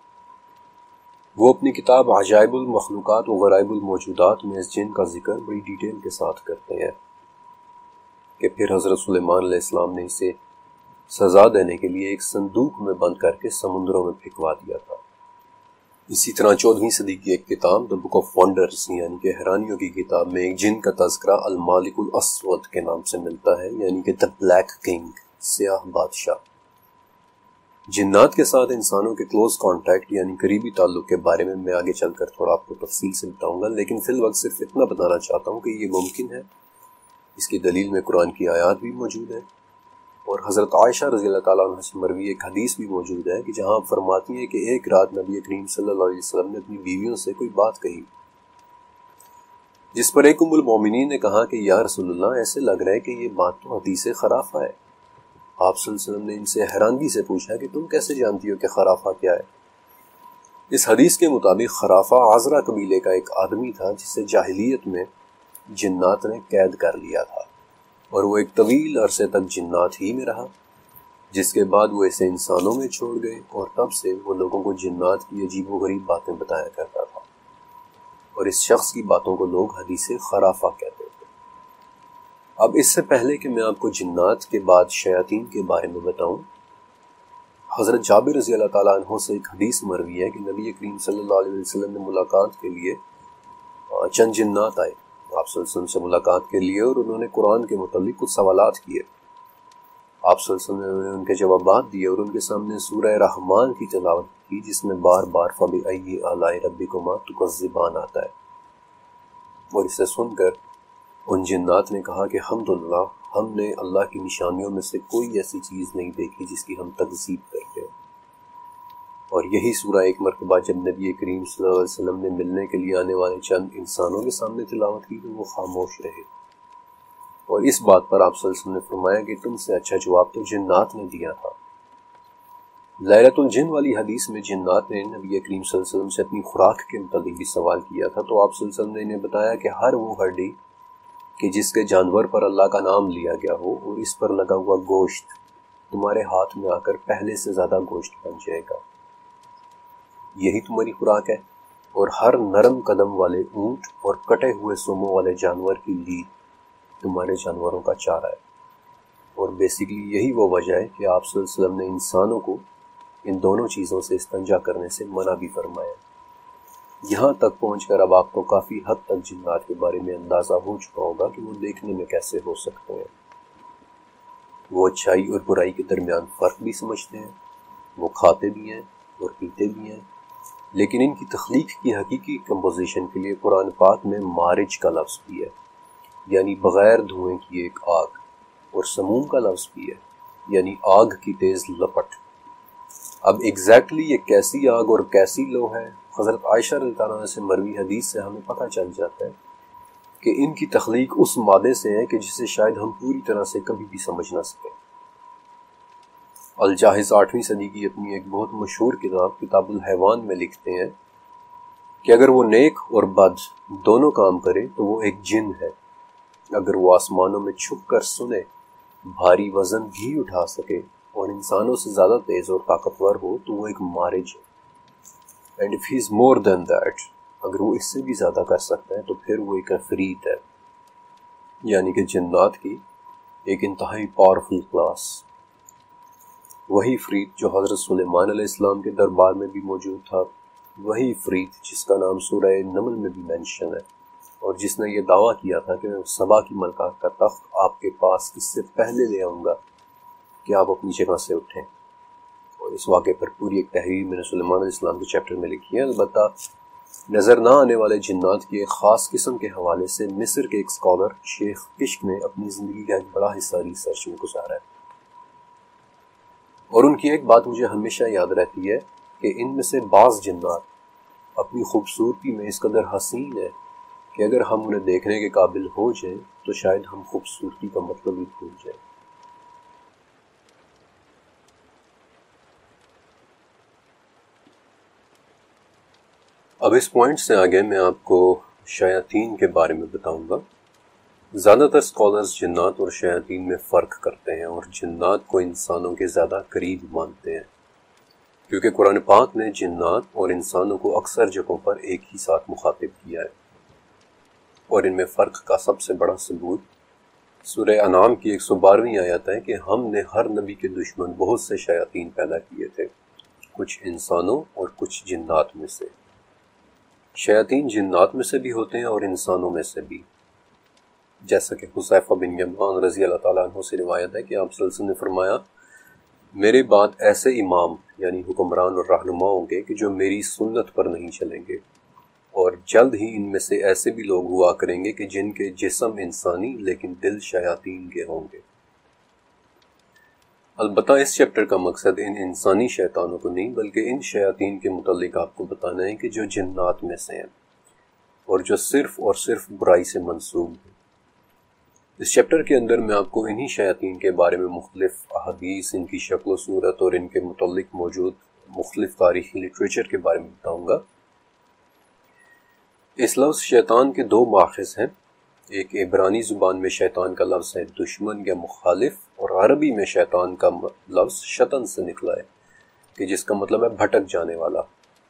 وہ اپنی کتاب عجائب المخلوقات و غرائب الموجودات میں اس جن کا ذکر بڑی ڈیٹیل کے ساتھ کرتے ہیں کہ پھر حضرت سلیمان علیہ السلام نے اسے سزا دینے کے لیے ایک صندوق میں بند کر کے سمندروں میں پھینکوا دیا تھا۔ اسی طرح چودہویں صدی کی ایک کتاب دی بک آف ونڈرز یعنی کہ حیرانیوں کی کتاب میں ایک جن کا تذکرہ المالک الاسود کے نام سے ملتا ہے، یعنی کہ دی بلیک کنگ، سیاہ بادشاہ۔ جنات کے ساتھ انسانوں کے کلوز کانٹیکٹ یعنی قریبی تعلق کے بارے میں میں آگے چل کر تھوڑا آپ کو تفصیل سے بتاؤں گا، لیکن فی الوقت صرف اتنا بتانا چاہتا ہوں کہ یہ ممکن ہے۔ اس کی دلیل میں قرآن کی آیات بھی موجود ہے، اور حضرت عائشہ رضی اللہ تعالیٰ عنہ سے مروی ایک حدیث بھی موجود ہے کہ جہاں آپ فرماتی ہیں کہ ایک رات نبی کریم صلی اللہ علیہ وسلم نے اپنی بیویوں سے کوئی بات کہی، جس پر ایک ام المومنین نے کہا کہ یا رسول اللہ، ایسے لگ رہا ہے کہ یہ بات تو حدیث خرافہ ہے۔ آپ صلی اللہ علیہ وسلم نے ان سے حیرانگی سے پوچھا کہ تم کیسے جانتی ہو کہ خرافہ کیا ہے؟ اس حدیث کے مطابق خرافہ عذرا قبیلے کا ایک آدمی تھا جسے جاہلیت میں جنات نے قید کر لیا تھا، اور وہ ایک طویل عرصے تک جنات ہی میں رہا، جس کے بعد وہ اسے انسانوں میں چھوڑ گئے، اور تب سے وہ لوگوں کو جنات کی عجیب و غریب باتیں بتایا کرتا تھا، اور اس شخص کی باتوں کو لوگ حدیث خرافہ کہتے تھے۔ اب اس سے پہلے کہ میں آپ کو جنات کے بعد شیاطین کے بارے میں بتاؤں، حضرت جابر رضی اللہ تعالیٰ عنہ سے ایک حدیث مروی ہے کہ نبی کریم صلی اللہ علیہ وسلم نے ملاقات کے لیے چند جنات آئے آپ صلی اللہ علیہ وسلم سے ملاقات کے لیے، اور انہوں نے قرآن کے متعلق کچھ سوالات کیے۔ آپ صلی اللہ علیہ وسلم نے ان کے جوابات دیے اور ان کے سامنے سورہ رحمان کی تلاوت کی، جس میں بار بار فَبِأَيِّ آلَاءِ رَبِّكُمَا تُكَذِّبَانِ آتا ہے، اور اسے سن کر ان جنات نے کہا کہ الحمدللہ، ہم نے اللہ کی نشانیوں میں سے کوئی ایسی چیز نہیں دیکھی جس کی ہم تکذیب کرتے ہیں۔ اور یہی سورہ ایک مرتبہ جب نبی کریم صلی اللہ علیہ وسلم نے ملنے کے لیے آنے والے چند انسانوں کے سامنے تلاوت کی تو وہ خاموش رہے، اور اس بات پر آپ صلی اللہ علیہ وسلم نے فرمایا کہ تم سے اچھا جواب تو جنات نے دیا تھا۔ لیلۃ الجن والی حدیث میں جنات نے نبی کریم صلی اللہ علیہ وسلم سے اپنی خوراک کے متعلق بھی سوال کیا تھا، تو آپ صلی اللہ علیہ وسلم نے انہیں بتایا کہ ہر وہ ہڈی کہ جس کے جانور پر اللہ کا نام لیا گیا ہو اور اس پر لگا ہوا گوشت تمہارے ہاتھ میں آ کر پہلے سے زیادہ گوشت بن جائے گا، یہی تمہاری خوراک ہے۔ اور ہر نرم قدم والے اونٹ اور کٹے ہوئے سوموں والے جانور کی لید تمہارے جانوروں کا چارہ ہے۔ اور بیسیکلی یہی وہ وجہ ہے کہ آپ صلی اللہ علیہ وسلم نے انسانوں کو ان دونوں چیزوں سے استنجا کرنے سے منع بھی فرمایا۔ یہاں تک پہنچ کر اب آپ کو کافی حد تک جنات کے بارے میں اندازہ ہو چکا ہوگا کہ وہ دیکھنے میں کیسے ہو سکتے ہیں۔ وہ اچھائی اور برائی کے درمیان فرق بھی سمجھتے ہیں، وہ کھاتے بھی ہیں اور پیتے بھی ہیں، لیکن ان کی تخلیق کی حقیقی کمپوزیشن کے لیے قرآن پاک میں مارج کا لفظ بھی ہے، یعنی بغیر دھوئیں کی ایک آگ، اور سموم کا لفظ بھی ہے، یعنی آگ کی تیز لپٹ۔ اب ایگزیکٹلی یہ کیسی آگ اور کیسی لو ہے، حضرت عائشہ رضی اللہ عنہا سے مروی حدیث سے ہمیں پتہ چل جاتا ہے کہ ان کی تخلیق اس مادے سے ہے کہ جسے شاید ہم پوری طرح سے کبھی بھی سمجھ نہ سکیں۔ الجاحظ آٹھویں صدی کی اپنی ایک بہت مشہور کتاب کتاب الحیوان میں لکھتے ہیں کہ اگر وہ نیک اور بد دونوں کام کرے تو وہ ایک جن ہے، اگر وہ آسمانوں میں چھپ کر سنے، بھاری وزن بھی اٹھا سکے اور انسانوں سے زیادہ تیز اور طاقتور ہو تو وہ ایک مارج ہے، and if he is more than that, اگر وہ اس سے بھی زیادہ کر سکتا ہے تو پھر وہ ایک عفریت ہے، یعنی کہ جنات کی ایک انتہائی پاورفل کلاس۔ وہی عفریت جو حضرت سلیمان علیہ السلام کے دربار میں بھی موجود تھا، وہی عفریت جس کا نام سورہ نمل میں بھی مینشن ہے، اور جس نے یہ دعویٰ کیا تھا کہ میں سبا کی ملکہ کا تخت آپ کے پاس اس سے پہلے لے آؤں گا کہ آپ اپنی جگہ سے اٹھیں۔ اور اس واقعے پر پوری ایک تحریر میں نے سلیمان علیہ السلام کے چیپٹر میں لکھی ہے۔ البتہ نظر نہ آنے والے جنات کی ایک خاص قسم کے حوالے سے مصر کے ایک اسکالر شیخ کشک نے اپنی زندگی کا ایک بڑا حصہ ریسرچ میں گزارا ہے، اور ان کی ایک بات مجھے ہمیشہ یاد رہتی ہے کہ ان میں سے بعض جنات اپنی خوبصورتی میں اس قدر حسین ہے کہ اگر ہم انہیں دیکھنے کے قابل ہو جائیں تو شاید ہم خوبصورتی کا مطلب ہی بھول جائیں۔ اب اس پوائنٹ سے آگے میں آپ کو شیاطین کے بارے میں بتاؤں گا۔ زیادہ تر اسکالرز جنات اور شیاطین میں فرق کرتے ہیں اور جنات کو انسانوں کے زیادہ قریب مانتے ہیں، کیونکہ قرآن پاک نے جنات اور انسانوں کو اکثر جگہوں پر ایک ہی ساتھ مخاطب کیا ہے، اور ان میں فرق کا سب سے بڑا ثبوت سورہ انعام کی ایک سو بارہویں آیت ہے کہ ہم نے ہر نبی کے دشمن بہت سے شیاطین پیدا کیے تھے، کچھ انسانوں اور کچھ جنات میں سے۔ شیاطین جنات میں سے بھی ہوتے ہیں اور انسانوں میں سے بھی، جیسا کہ حذیفہ بن یمان رضی اللہ تعالیٰ عنہ سے روایت ہے کہ آپ صلی اللہ علیہ وسلم نے فرمایا، میرے بعد ایسے امام یعنی حکمران اور رہنما ہوں گے کہ جو میری سنت پر نہیں چلیں گے، اور جلد ہی ان میں سے ایسے بھی لوگ ہوا کریں گے کہ جن کے جسم انسانی لیکن دل شیاطین کے ہوں گے۔ البتہ اس چیپٹر کا مقصد ان انسانی شیطانوں کو نہیں بلکہ ان شیاطین کے متعلق آپ کو بتانا ہے کہ جو جنات میں سے ہیں اور جو صرف اور صرف برائی سے منسوب ہیں۔ اس چیپٹر کے اندر میں آپ کو انہی شیاطین کے بارے میں مختلف احادیث، ان کی شکل و صورت اور ان کے متعلق موجود مختلف تاریخی لٹریچر کے بارے میں بتاؤں گا۔ اس لفظ شیطان کے دو ماخذ ہیں، ایک عبرانی زبان میں شیطان کا لفظ ہے دشمن یا مخالف، اور عربی میں شیطان کا لفظ شطن سے نکلا ہے کہ جس کا مطلب ہے بھٹک جانے والا۔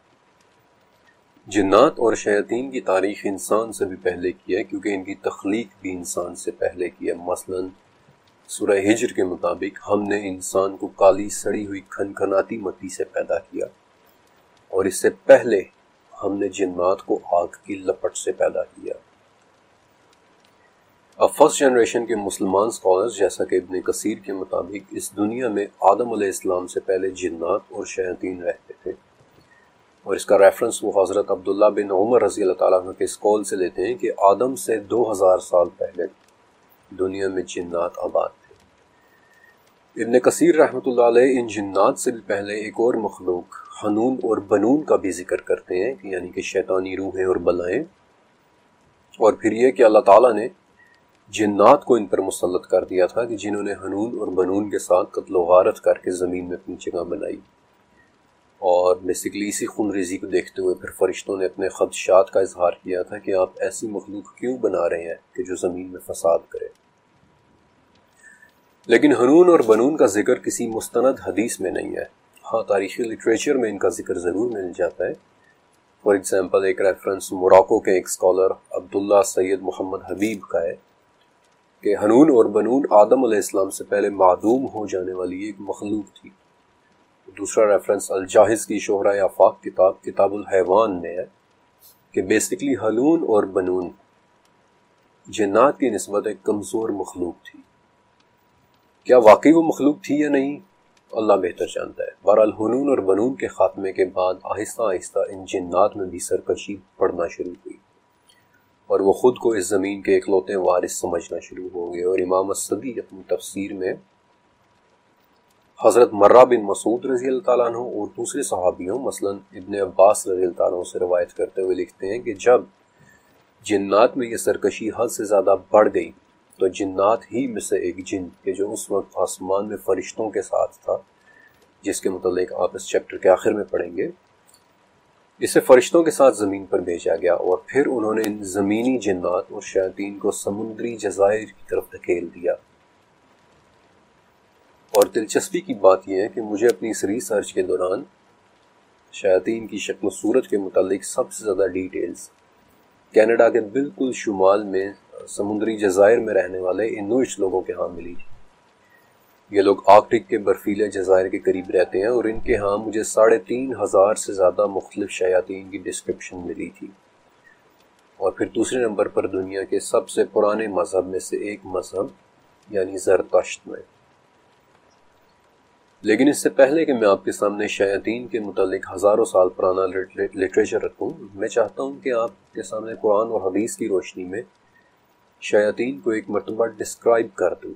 جنات اور شیاطین کی تاریخ انسان سے بھی پہلے کی ہے، کیونکہ ان کی تخلیق بھی انسان سے پہلے کی ہے۔ مثلا سورہ ہجر کے مطابق ہم نے انسان کو کالی سڑی ہوئی کھنکھناتی مٹی سے پیدا کیا، اور اس سے پہلے ہم نے جنات کو آگ کی لپٹ سے پیدا کیا۔ اب فرسٹ جنریشن کے مسلمان اسکالرز جیسا کہ ابن کثیر کے مطابق اس دنیا میں آدم علیہ السلام سے پہلے جنات اور شیاطین رہتے تھے، اور اس کا ریفرنس وہ حضرت عبداللہ بن عمر رضی اللہ تعالیٰ عنہ کے اس قول سے لیتے ہیں کہ آدم سے دو ہزار سال پہلے دنیا میں جنات آباد تھے۔ ابن کثیر رحمۃ اللہ علیہ ان جنات سے بھی پہلے ایک اور مخلوق حنون اور بنون کا بھی ذکر کرتے ہیں، کہ یعنی کہ شیطانی روحیں اور بلائیں، اور پھر یہ کہ اللہ تعالیٰ نے جنات کو ان پر مسلط کر دیا تھا کہ جنہوں نے حنون اور بنون کے ساتھ قتل و غارت کر کے زمین میں اپنی جگہ بنائی، اور بیسیکلی اسی خون ریزی کو دیکھتے ہوئے پھر فرشتوں نے اپنے خدشات کا اظہار کیا تھا کہ آپ ایسی مخلوق کیوں بنا رہے ہیں کہ جو زمین میں فساد کرے۔ لیکن حنون اور بنون کا ذکر کسی مستند حدیث میں نہیں ہے، ہاں تاریخی لٹریچر میں ان کا ذکر ضرور مل جاتا ہے۔ فار ایگزامپل ایک ریفرنس موراکو کے ایک اسکالر عبداللہ سید محمد حبیب کا ہے کہ حنون اور بنون آدم علیہ السلام سے پہلے معدوم ہو جانے والی ایک مخلوق تھی۔ دوسرا ریفرنس الجاہز کی شہرۂ آفاق کتاب کتاب الحیوان میں ہے کہ بیسکلی حنون اور بنون جنات کی نسبت ایک کمزور مخلوق تھی۔ کیا واقعی وہ مخلوق تھی یا نہیں، اللہ بہتر جانتا ہے۔ بہرحال حنون اور بنون کے خاتمے کے بعد آہستہ آہستہ ان جنات میں بھی سرکشی پڑنا شروع ہوئی، اور وہ خود کو اس زمین کے اکلوتے وارث سمجھنا شروع ہو گئے۔ اور امام الصدی اپنی تفسیر میں حضرت مرہ بن مسعود رضی اللہ تعالیٰ عنہ اور دوسرے صحابیوں مثلا ابن عباس رضی اللہ تعالیٰ عنہ سے روایت کرتے ہوئے لکھتے ہیں کہ جب جنات میں یہ سرکشی حد سے زیادہ بڑھ گئی تو جنات ہی میں سے ایک جن کہ جو اس وقت آسمان میں فرشتوں کے ساتھ تھا، جس کے متعلق آپ اس چیپٹر کے آخر میں پڑھیں گے، اسے فرشتوں کے ساتھ زمین پر بھیجا گیا، اور پھر انہوں نے ان زمینی جنات اور شیاطین کو سمندری جزائر کی طرف دھکیل دیا۔ اور دلچسپی کی بات یہ ہے کہ مجھے اپنی اس ریسرچ کے دوران شیاطین کی شکل و صورت کے متعلق سب سے زیادہ ڈیٹیلز کینیڈا کے بالکل شمال میں سمندری جزائر میں رہنے والے انویٹس لوگوں کے ہاں ملی تھی۔ یہ لوگ آرکٹک کے برفیلے جزائر کے قریب رہتے ہیں، اور ان کے ہاں مجھے ساڑھے تین ہزار سے زیادہ مختلف شیاطین کی ڈسکرپشن ملی تھی۔ اور پھر دوسرے نمبر پر دنیا کے سب سے پرانے مذہب میں سے ایک مذہب یعنی زرتشت میں۔ لیکن اس سے پہلے کہ میں آپ کے سامنے شیاطین کے متعلق ہزاروں سال پرانا لٹریچر رکھوں، میں چاہتا ہوں کہ آپ کے سامنے قرآن اور حدیث کی روشنی میں شیاطین کو ایک مرتبہ ڈسکرائب کر دوں۔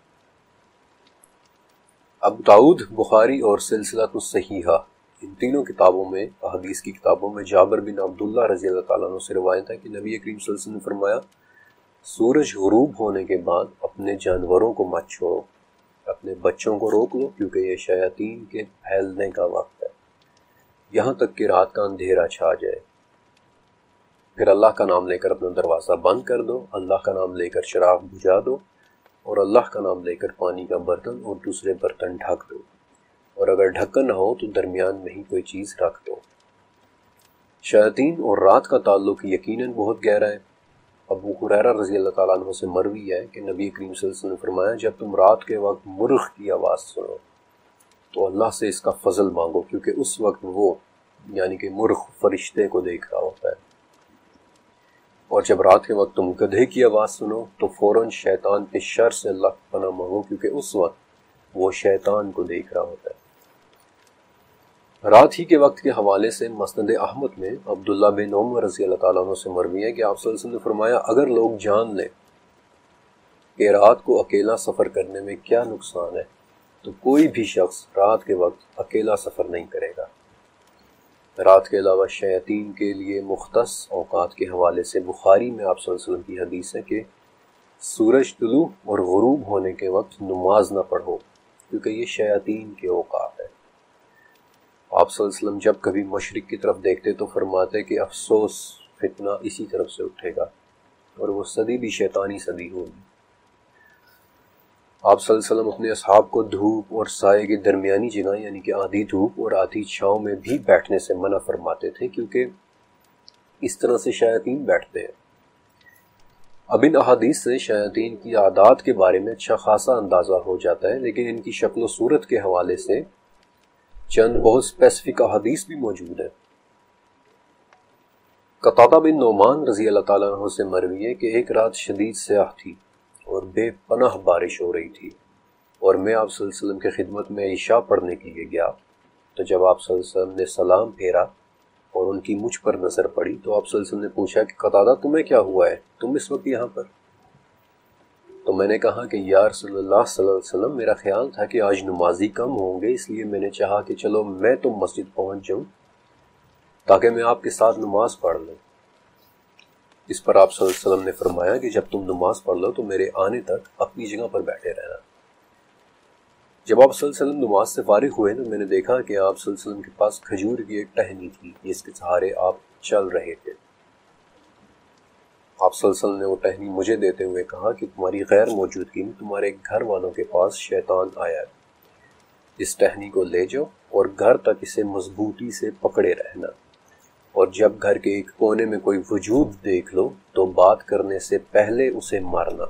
ابو داؤد، بخاری اور سلسلہ الصحیحہ، ان تینوں کتابوں میں، حدیث کی کتابوں میں، جابر بن عبداللہ رضی اللہ تعالیٰ عنہ سے روایت ہے کہ نبی کریم صلی اللہ علیہ وسلم نے فرمایا، سورج غروب ہونے کے بعد اپنے جانوروں کو مت چھوڑو، اپنے بچوں کو روک لو، کیونکہ یہ شیاطین کے پھیلنے کا وقت ہے، یہاں تک کہ رات کا اندھیرا چھا جائے۔ پھر اللہ کا نام لے کر اپنا دروازہ بند کر دو، اللہ کا نام لے کر چراغ بجھا دو، اور اللہ کا نام لے کر پانی کا برتن اور دوسرے برتن ڈھک دو، اور اگر ڈھکن نہ ہو تو درمیان میں ہی کوئی چیز رکھ دو۔ شیاطین اور رات کا تعلق یقیناً بہت گہرا ہے۔ ابو ہریرہ رضی اللہ تعالیٰ عنہ سے مروی ہے کہ نبی کریم صلی اللہ علیہ وسلم نے فرمایا، جب تم رات کے وقت مرغ کی آواز سنو تو اللہ سے اس کا فضل مانگو، کیونکہ اس وقت وہ یعنی کہ مرغ فرشتے کو دیکھ رہا ہوتا ہے، اور جب رات کے وقت تم گدھے کی آواز سنو تو فوراً شیطان کے شر سے اللہ کی پناہ مانگو، کیونکہ اس وقت وہ شیطان کو دیکھ رہا ہوتا ہے۔ رات ہی کے وقت کے حوالے سے مسند احمد میں عبداللہ بن عمر رضی اللہ تعالیٰ عنہ سے مروی ہے کہ آپ صلی اللہ علیہ وسلم نے فرمایا، اگر لوگ جان لیں کہ رات کو اکیلا سفر کرنے میں کیا نقصان ہے تو کوئی بھی شخص رات کے وقت اکیلا سفر نہیں کرے گا۔ رات کے علاوہ شیاطین کے لیے مختص اوقات کے حوالے سے بخاری میں آپ صلی اللہ علیہ وسلم کی حدیث ہے کہ سورج طلوع اور غروب ہونے کے وقت نماز نہ پڑھو، کیونکہ یہ شیاطین کے اوقات ہے۔ آپ صلی اللہ علیہ وسلم جب کبھی مشرق کی طرف دیکھتے تو فرماتے کہ افسوس، فتنہ اسی طرف سے اٹھے گا، اور وہ صدی بھی شیطانی صدی ہوگی۔ آپ صلی اللہ علیہ وسلم اپنے اصحاب کو دھوپ اور سائے کی درمیانی جگہ یعنی کہ آدھی دھوپ اور آدھی چھاؤں میں بھی بیٹھنے سے منع فرماتے تھے، کیونکہ اس طرح سے شیاطین بیٹھتے ہیں۔ اب ان احادیث سے شیاطین کی عادات کے بارے میں اچھا خاصا اندازہ ہو جاتا ہے، لیکن ان کی شکل و صورت کے حوالے سے چند بہت اسپیسیفک احادیث بھی موجود ہیں۔ قتادہ بن نعمان رضی اللہ تعالیٰ عنہ سے مروی ہے کہ ایک رات شدید سیاہ تھی اور بے پناہ بارش ہو رہی تھی، اور میں آپ صلی اللہ علیہ وسلم کی خدمت میں عشاء پڑھنے کے لیے گیا، تو جب آپ صلی اللہ علیہ وسلم نے سلام پھیرا اور ان کی مجھ پر نظر پڑی تو آپ صلی اللہ علیہ وسلم نے پوچھا کہ قتادہ تمہیں کیا ہوا ہے، تم اس وقت یہاں پر؟ تو میں نے کہا کہ یا رسول اللہ صلی اللہ علیہ وسلم، میرا خیال تھا کہ آج نمازی کم ہوں گے، اس لیے میں نے چاہا کہ چلو میں تو مسجد پہنچ جاؤں تاکہ میں آپ کے ساتھ نماز پڑھ لوں۔ اس پر آپ صلی اللہ علیہ وسلم نے فرمایا کہ جب تم نماز پڑھ لو تو میرے آنے تک اپنی جگہ پر بیٹھے رہنا۔ جب آپ صلی اللہ علیہ وسلم نماز سے فارغ ہوئے تو میں نے دیکھا کہ آپ صلی اللہ علیہ وسلم کے پاس کھجور کی ایک ٹہنی تھی جس کے سہارے آپ چل رہے تھے۔ آپ صلی اللہ علیہ وسلم نے وہ ٹہنی مجھے دیتے ہوئے کہا کہ تمہاری غیر موجودگی میں تمہارے گھر والوں کے پاس شیطان آیا ہے، اس ٹہنی کو لے جاؤ اور گھر تک اسے مضبوطی سے پکڑے رہنا، اور جب گھر کے ایک کونے میں کوئی وجود دیکھ لو تو بات کرنے سے پہلے اسے مارنا۔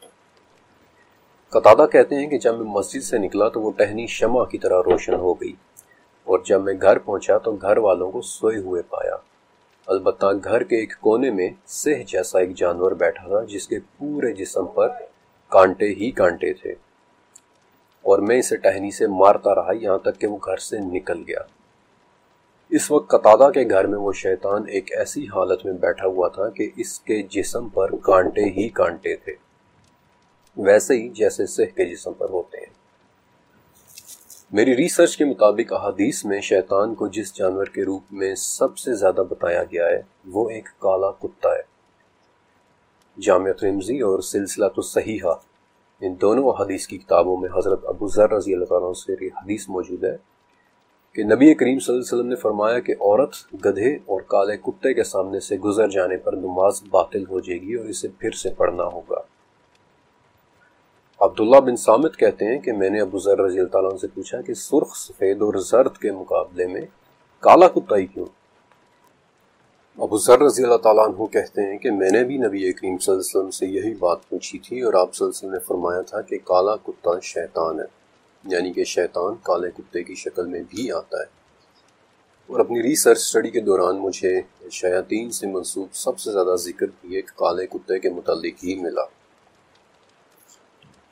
قتادہ کہتے ہیں کہ جب میں مسجد سے نکلا تو وہ ٹہنی شمع کی طرح روشن ہو گئی، اور جب میں گھر پہنچا تو گھر والوں کو سوئے ہوئے پایا، البتہ گھر کے ایک کونے میں سہ جیسا ایک جانور بیٹھا تھا جس کے پورے جسم پر کانٹے ہی کانٹے تھے، اور میں اسے ٹہنی سے مارتا رہا یہاں تک کہ وہ گھر سے نکل گیا۔ اس وقت قتادہ کے گھر میں وہ شیطان ایک ایسی حالت میں بیٹھا ہوا تھا کہ اس کے جسم پر کانٹے ہی کانٹے تھے، ویسے ہی جیسے سہ کے جسم پر ہوتے ہیں۔ میری ریسرچ کے مطابق احادیث میں شیطان کو جس جانور کے روپ میں سب سے زیادہ بتایا گیا ہے وہ ایک کالا کتا ہے۔ جامع ترمذی اور سلسلہ الصحیحہ، ان دونوں احادیث کی کتابوں میں حضرت ابو ذر رضی اللہ تعالیٰ عنہ سے حدیث موجود ہے کہ نبی کریم صلی اللہ علیہ وسلم نے فرمایا کہ عورت گدھے اور کالے کتے کے سامنے سے گزر جانے پر نماز باطل ہو جائے گی اور اسے پھر سے پڑھنا ہوگا۔ عبداللہ بن سامت کہتے ہیں کہ میں نے ابو ذر رضی اللہ تعالیٰ عنہ سے پوچھا کہ سرخ، سفید اور زرد کے مقابلے میں کالا کتا ہی کیوں؟ ابو ذر رضی اللہ تعالیٰ عنہ کہتے ہیں کہ میں نے بھی نبی کریم صلی اللہ علیہ وسلم سے یہی بات پوچھی تھی، اور آپ صلی اللہ علیہ وسلم نے فرمایا تھا کہ کالا کتا شیطان ہے، یعنی کہ شیطان کالے کتے کی شکل میں بھی آتا ہے۔ اور اپنی ریسرچ سٹڈی کے دوران مجھے شیاطین سے منسوب سب سے زیادہ ذکر بھی ایک کالے کتے کے متعلق ہی ملا۔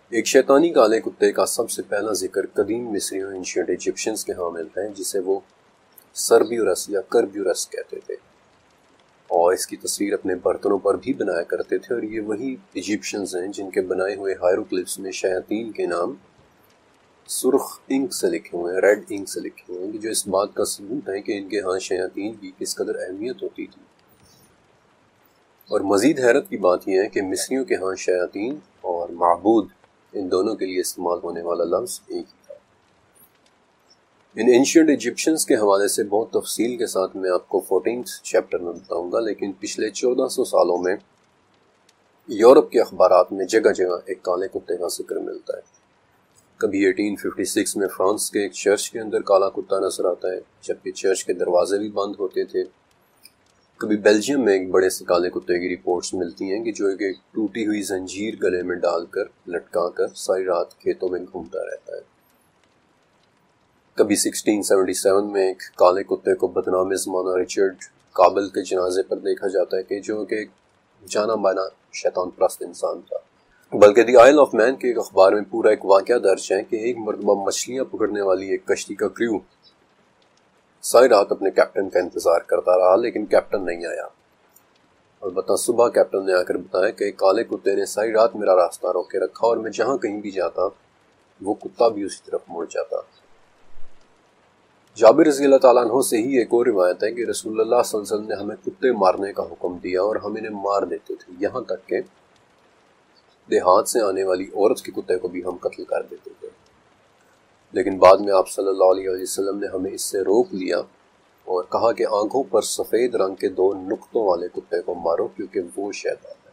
ایک شیطانی کالے کتے کا سب سے پہلا ذکر قدیم مصریوں اینشینٹ ایجپشنز کے ہاں ملتا ہے، جسے وہ سربیورس یا کربیورس کہتے تھے، اور اس کی تصویر اپنے برتنوں پر بھی بنایا کرتے تھے۔ اور یہ وہی ایجپشنز ہیں جن کے بنائے ہوئے ہائروگلفس میں شیاطین کے نام سرخ انک سے لکھے ہوئے ہیں، ریڈ انک سے لکھے ہوئے ہیں، جو اس بات کا ثبوت ہے کہ ان کے ہاں شیاطین کی کس قدر اہمیت ہوتی تھی۔ اور مزید حیرت کی بات یہ ہے کہ مصریوں کے ہاں شیاطین اور معبود ان دونوں کے لیے استعمال ہونے والا لفظ ایک ہی تھا۔ ان اینشینٹ ایجپشنز کے حوالے سے بہت تفصیل کے ساتھ میں آپ کو فورٹینتھ چیپٹر میں بتاؤں گا، لیکن پچھلے چودہ سو سالوں میں یورپ کے اخبارات میں جگہ جگہ ایک کالے کتے کا ذکر ملتا ہے۔ کبھی اٹھارہ سو چھپن میں فرانس کے ایک چرچ کے اندر کالا کتا نظر آتا ہے، جبکہ چرچ کے دروازے بھی بند ہوتے تھے۔ کبھی بیلجیم میں ایک بڑے سے کالے کتے کی رپورٹس ملتی ہیں کہ جو ایک ٹوٹی ہوئی زنجیر گلے میں ڈال کر لٹکا کر ساری رات کھیتوں میں گھومتا رہتا ہے۔ کبھی سکسٹین سیونٹی سیون میں ایک کالے کتے کو بدنام زمانہ رچرڈ کابل کے جنازے پر دیکھا جاتا ہے کہ جو کہ ایک جانا مانا شیطان پرست انسان تھا۔ بلکہ دی آئل آف مین کے ایک اخبار میں پورا ایک واقعہ درج ہے کہ ایک مرتبہ مچھلیاں پکڑنے والی ایک کشتی کا کریو ساری رات اپنے کیپٹن کا انتظار کرتا رہا، لیکن کیپٹن نہیں آیا۔ البتہ صبح کیپٹن نے آ کر بتایا کہ کالے کتے نے ساری رات میرا راستہ روک کے رکھا، اور میں جہاں کہیں بھی جاتا وہ کتا بھی اسی طرف مڑ جاتا۔ جابر رضی اللہ تعالیٰ عنہ سے ہی ایک اور روایت ہے کہ رسول اللہ صلی اللہ علیہ وسلم نے ہمیں کتے مارنے کا حکم دیا اور ہم انہیں مار دیتے تھے، یہاں تک کہ دیہات سے آنے والی عورت کے کتے کو بھی ہم قتل کر دیتے تھے۔ لیکن بعد میں آپ صلی اللہ علیہ وسلم نے ہمیں اس سے روک لیا اور کہا کہ آنکھوں پر سفید رنگ کے دو نقطوں والے کتے کو مارو، کیونکہ وہ شیطان ہے۔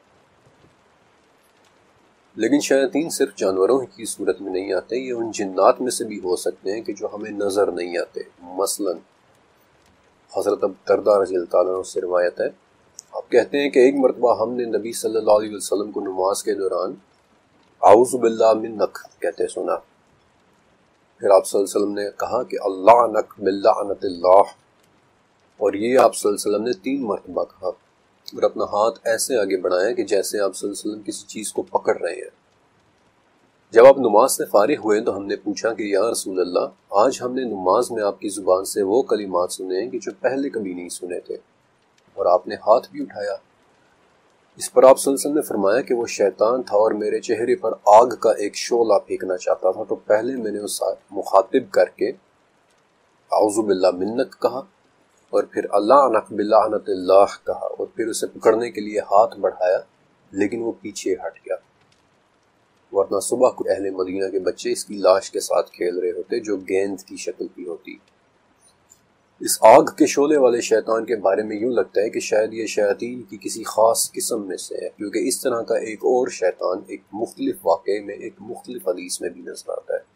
لیکن شیاطین صرف جانوروں کی صورت میں نہیں آتے، یہ ان جنات میں سے بھی ہو سکتے ہیں کہ جو ہمیں نظر نہیں آتے۔ مثلا حضرت ابو درداء رضی اللہ تعالیٰ عنہ سے روایت ہے، آپ کہتے ہیں کہ ایک مرتبہ ہم نے نبی صلی اللہ علیہ وسلم کو نماز کے دوران اعوذ باللہ منک کہتے سنا۔ پھر آپ صلی اللہ علیہ وسلم نے کہا کہ اللہ نک باللعنت اللہ، اور یہ آپ صلی اللہ علیہ وسلم نے تین مرتبہ کہا، اور اپنا ہاتھ ایسے آگے بڑھایا کہ جیسے آپ صلی اللہ علیہ وسلم کسی چیز کو پکڑ رہے ہیں۔ جب آپ نماز سے فارغ ہوئے تو ہم نے پوچھا کہ یا رسول اللہ، آج ہم نے نماز میں آپ کی زبان سے وہ کلمات سنے ہیں کہ جو پہلے کبھی نہیں سنے تھے، اور آپ نے ہاتھ بھی اٹھایا۔ اس پر آپ صلی اللہ علیہ وسلم نے فرمایا کہ وہ شیطان تھا اور میرے چہرے پر آگ کا ایک شعلہ پھینکنا چاہتا تھا، تو پہلے میں نے اس مخاطب کر کے اعوذ باللہ منک کہا، اور پھر اللہ عنک بلعنت اللہ کہا، اور پھر اسے پکڑنے کے لیے ہاتھ بڑھایا، لیکن وہ پیچھے ہٹ گیا، ورنہ صبح کو اہل مدینہ کے بچے اس کی لاش کے ساتھ کھیل رہے ہوتے جو گیند کی شکل کی ہوتی۔ اس آگ کے شعلے والے شیطان کے بارے میں یوں لگتا ہے کہ شاید یہ شیاطین کی کسی خاص قسم میں سے ہے، کیونکہ اس طرح کا ایک اور شیطان ایک مختلف واقعے میں ایک مختلف حدیث میں بھی نظر آتا ہے۔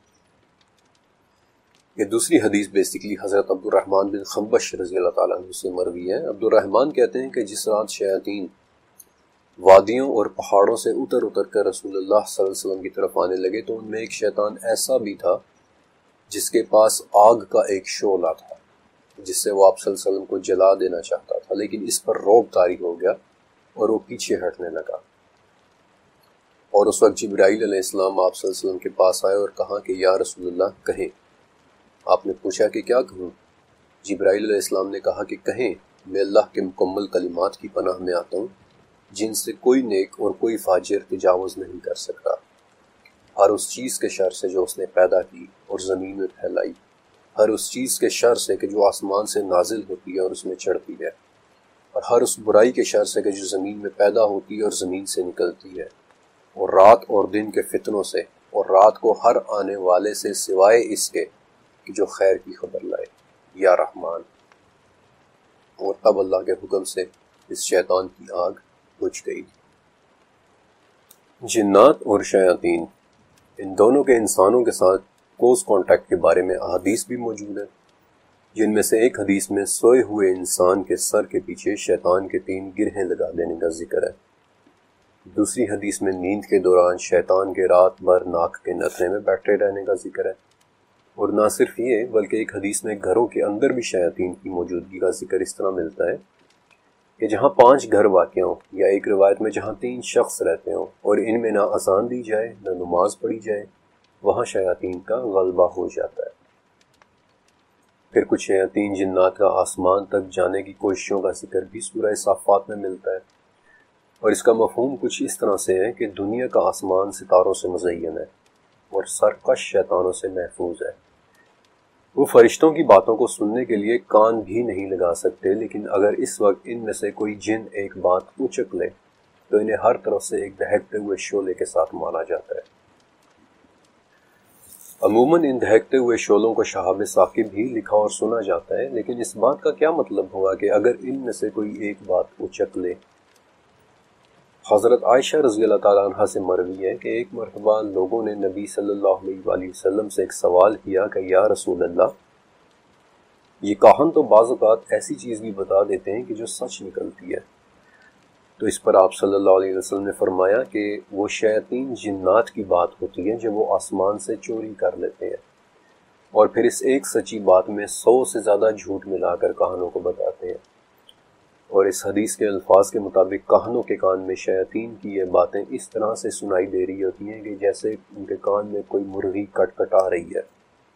یہ دوسری حدیث بیسیکلی حضرت عبد الرحمن بن خنبش رضی اللہ تعالیٰ عنہ سے مروی ہے۔ عبد الرحمن کہتے ہیں کہ جس رات شیاطین وادیوں اور پہاڑوں سے اتر اتر کر رسول اللہ صلی اللہ علیہ وسلم کی طرف آنے لگے تو ان میں ایک شیطان ایسا بھی تھا جس کے پاس آگ کا ایک شعلہ تھا، جس سے وہ آپ صلی اللہ علیہ وسلم کو جلا دینا چاہتا تھا، لیکن اس پر رعب طاری ہو گیا اور وہ پیچھے ہٹنے لگا۔ اور اس وقت جبرائیل علیہ السلام آپ صلی اللہ علیہ وسلم کے پاس آئے اور کہا کہ یا رسول اللہ کہیں۔ آپ نے پوچھا کہ کیا کہوں؟ جبرائیل علیہ السلام نے کہا کہ کہیں، میں اللہ کے مکمل کلمات کی پناہ میں آتا ہوں جن سے کوئی نیک اور کوئی فاجر تجاوز نہیں کر سکتا، ہر اس چیز کے شر سے جو اس نے پیدا کی اور زمین میں پھیلائی، ہر اس چیز کے شر سے کہ جو آسمان سے نازل ہوتی ہے اور اس میں چڑھتی ہے، اور ہر اس برائی کے شر سے کہ جو زمین میں پیدا ہوتی ہے اور زمین سے نکلتی ہے، اور رات اور دن کے فتنوں سے، اور رات کو ہر آنے والے سے سوائے اس کے کہ جو خیر کی خبر لائے، یا رحمان۔ اور تب اللہ کے حکم سے اس شیطان کی آگ بجھ گئی۔ جنات اور شیاطین، ان دونوں کے انسانوں کے ساتھ کلوز کانٹیکٹ کے بارے میں احادیث بھی موجود ہیں، جن میں سے ایک حدیث میں سوئے ہوئے انسان کے سر کے پیچھے شیطان کے تین گرہیں لگا دینے کا ذکر ہے۔ دوسری حدیث میں نیند کے دوران شیطان کے رات بھر ناک کے نتھنے میں بیٹھے رہنے کا ذکر ہے، اور نہ صرف یہ بلکہ ایک حدیث میں گھروں کے اندر بھی شیاطین کی موجودگی کا ذکر اس طرح ملتا ہے کہ جہاں پانچ گھر واقع ہوں، یا ایک روایت میں جہاں تین شخص رہتے ہوں اور ان میں نہ اذان دی جائے نہ نماز پڑھی جائے، وہاں شیاطین کا غلبہ ہو جاتا ہے۔ پھر کچھ شیاطین جنات کا آسمان تک جانے کی کوششوں کا ذکر بھی سورہ صافات میں ملتا ہے، اور اس کا مفہوم کچھ اس طرح سے ہے کہ دنیا کا آسمان ستاروں سے مزین ہے اور سرکش شیطانوں سے محفوظ ہے۔ وہ فرشتوں کی باتوں کو سننے کے لیے کان بھی نہیں لگا سکتے، لیکن اگر اس وقت ان میں سے کوئی جن ایک بات اچک لے تو انہیں ہر طرف سے ایک دہکتے ہوئے شعلے کے ساتھ مارا جاتا ہے۔ عموماً ان دہکتے ہوئے شعلوں کو شہاب ثاقب بھی لکھا اور سنا جاتا ہے، لیکن اس بات کا کیا مطلب ہوا کہ اگر ان میں سے کوئی ایک بات اچک لے؟ حضرت عائشہ رضی اللہ تعالیٰ عنہ سے مروی ہے کہ ایک مرتبہ لوگوں نے نبی صلی اللہ علیہ وآلہ وسلم سے ایک سوال کیا کہ یا رسول اللہ، یہ کاہن تو بعض اوقات ایسی چیز بھی بتا دیتے ہیں کہ جو سچ نکلتی ہے۔ تو اس پر آپ صلی اللہ علیہ وسلم نے فرمایا کہ وہ شیاطین جنات کی بات ہوتی ہے جو وہ آسمان سے چوری کر لیتے ہیں، اور پھر اس ایک سچی بات میں سو سے زیادہ جھوٹ ملا کر کاہنوں کو بتاتے ہیں۔ اور اس حدیث کے الفاظ کے مطابق کاہنوں کے کان میں شیاطین کی یہ باتیں اس طرح سے سنائی دے رہی ہوتی ہیں کہ جیسے ان کے کان میں کوئی مرغی کٹ کٹا رہی ہے۔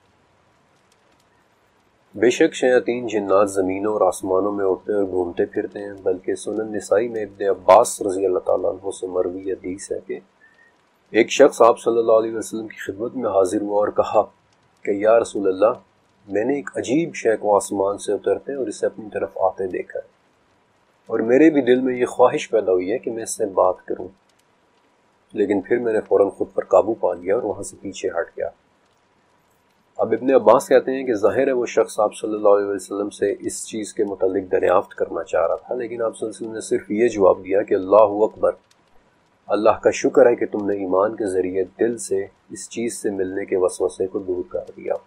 بے شک شیاطین جنات زمینوں اور آسمانوں میں اڑتے اور گھومتے پھرتے ہیں، بلکہ سنن نسائی میں ابن عباس رضی اللہ تعالیٰ عنہ سے مروی حدیث ہے کہ ایک شخص آپ صلی اللہ علیہ وسلم کی خدمت میں حاضر ہوا اور کہا کہ یا رسول اللہ، میں نے ایک عجیب شے کو آسمان سے اترتے اور اسے اپنی طرف آتے دیکھا ہے، اور میرے بھی دل میں یہ خواہش پیدا ہوئی ہے کہ میں اس سے بات کروں، لیکن پھر میں نے فوراً خود پر قابو پا لیا اور وہاں سے پیچھے ہٹ گیا۔ اب ابن عباس کہتے ہیں کہ ظاہر ہے وہ شخص آپ صلی اللہ علیہ وسلم سے اس چیز کے متعلق دریافت کرنا چاہ رہا تھا، لیکن آپ صلی اللہ علیہ وسلم نے صرف یہ جواب دیا کہ اللہ اکبر، اللہ کا شکر ہے کہ تم نے ایمان کے ذریعے دل سے اس چیز سے ملنے کے وسوسے کو دور کر دیا۔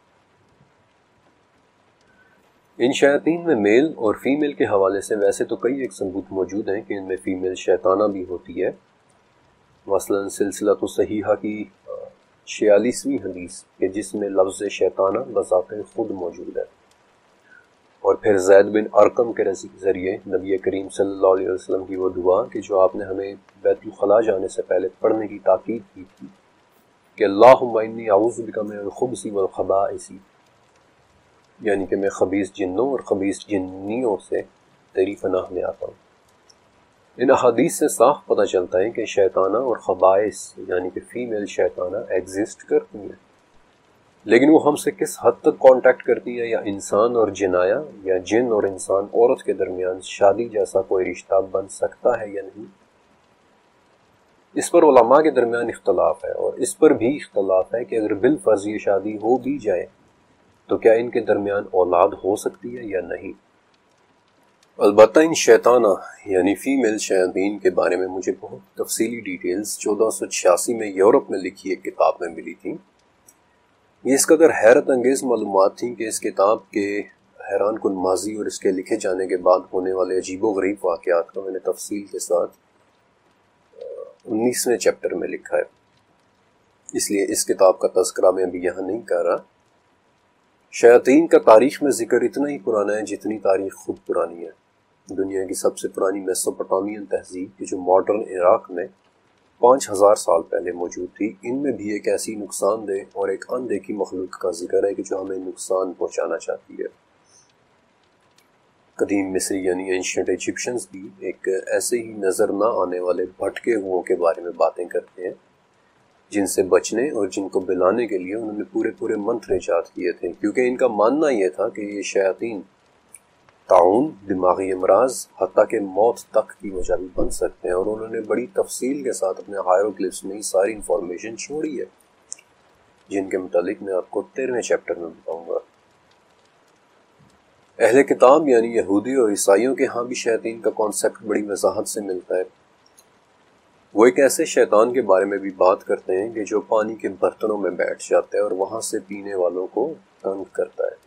ان شیاطین میں میل اور فیمیل کے حوالے سے ویسے تو کئی ایک ثبوت موجود ہیں کہ ان میں فیمیل شیطانہ بھی ہوتی ہے۔ مثلا سلسلہ صحیحہ کی چھیالیسویں حدیث کہ جس میں لفظ شیطانہ بذات خود موجود ہے، اور پھر زید بن ارقم کے ذریعے نبی کریم صلی اللہ علیہ وسلم کی وہ دعا کہ جو آپ نے ہمیں بیت الخلاء جانے سے پہلے پڑھنے کی تاکید کی تھی کہ اللہم انی اعوذ بک من الخبث والخبائث، یعنی کہ میں خبیث جنوں اور خبیث جنیوں سے تیری پناہ میں آتا ہوں۔ ان احادیث سے صاف پتہ چلتا ہے کہ شیطانہ اور خبائث یعنی کہ فیمیل شیطانہ ایگزسٹ کرتی ہیں، لیکن وہ ہم سے کس حد تک کانٹیکٹ کرتی ہیں، یا انسان اور جنایا یا جن اور انسان عورت کے درمیان شادی جیسا کوئی رشتہ بن سکتا ہے یا نہیں، اس پر علماء کے درمیان اختلاف ہے، اور اس پر بھی اختلاف ہے کہ اگر بالفرض یہ شادی ہو بھی جائے تو کیا ان کے درمیان اولاد ہو سکتی ہے یا نہیں۔ البتہ ان شیطانہ یعنی فیمیل شیاطین کے بارے میں مجھے بہت تفصیلی ڈیٹیلز چودہ سو چھیاسی میں یورپ میں لکھی ایک کتاب میں ملی تھی۔ یہ اس قدر حیرت انگیز معلومات تھیں کہ اس کتاب کے حیران کن ماضی اور اس کے لکھے جانے کے بعد ہونے والے عجیب و غریب واقعات کا میں نے تفصیل کے ساتھ انیسویں چیپٹر میں لکھا ہے، اس لیے اس کتاب کا تذکرہ میں ابھی یہاں نہیں کر رہا۔ شیاطین کا تاریخ میں ذکر اتنا ہی پرانا ہے جتنی تاریخ خود پرانی ہے۔ دنیا کی سب سے پرانی میسوپوٹامیان تہذیب کی جو ماڈرن عراق میں پانچ ہزار سال پہلے موجود تھی، ان میں بھی ایک ایسی نقصان دہ اور ایک اندیکھی مخلوق کا ذکر ہے کہ جو ہمیں نقصان پہنچانا چاہتی ہے۔ قدیم مصری یعنی اینشنٹ ایجپشنز بھی ایک ایسے ہی نظر نہ آنے والے بھٹکے ہوئوں کے بارے میں باتیں کرتے ہیں جن سے بچنے اور جن کو بلانے کے لیے انہوں نے پورے پورے منتر ایجاد کیے تھے، کیونکہ ان کا ماننا یہ تھا کہ یہ شیاطین تعاون، دماغی امراض، حتیٰ کہ موت تک کی وجہ بھی بن سکتے ہیں، اور انہوں نے بڑی تفصیل کے ساتھ اپنے ہائیروگلفس میں ساری انفارمیشن چھوڑی ہے، جن کے متعلق میں آپ کو تیرہویں چیپٹر میں بتاؤں گا۔ اہل کتاب یعنی یہودی اور عیسائیوں کے ہاں بھی شیاطین کا کانسیپٹ بڑی وضاحت سے ملتا ہے۔ وہ ایک ایسے شیطان کے بارے میں بھی بات کرتے ہیں کہ جو پانی کے برتنوں میں بیٹھ جاتا ہے اور وہاں سے پینے والوں کو تنگ کرتا ہے۔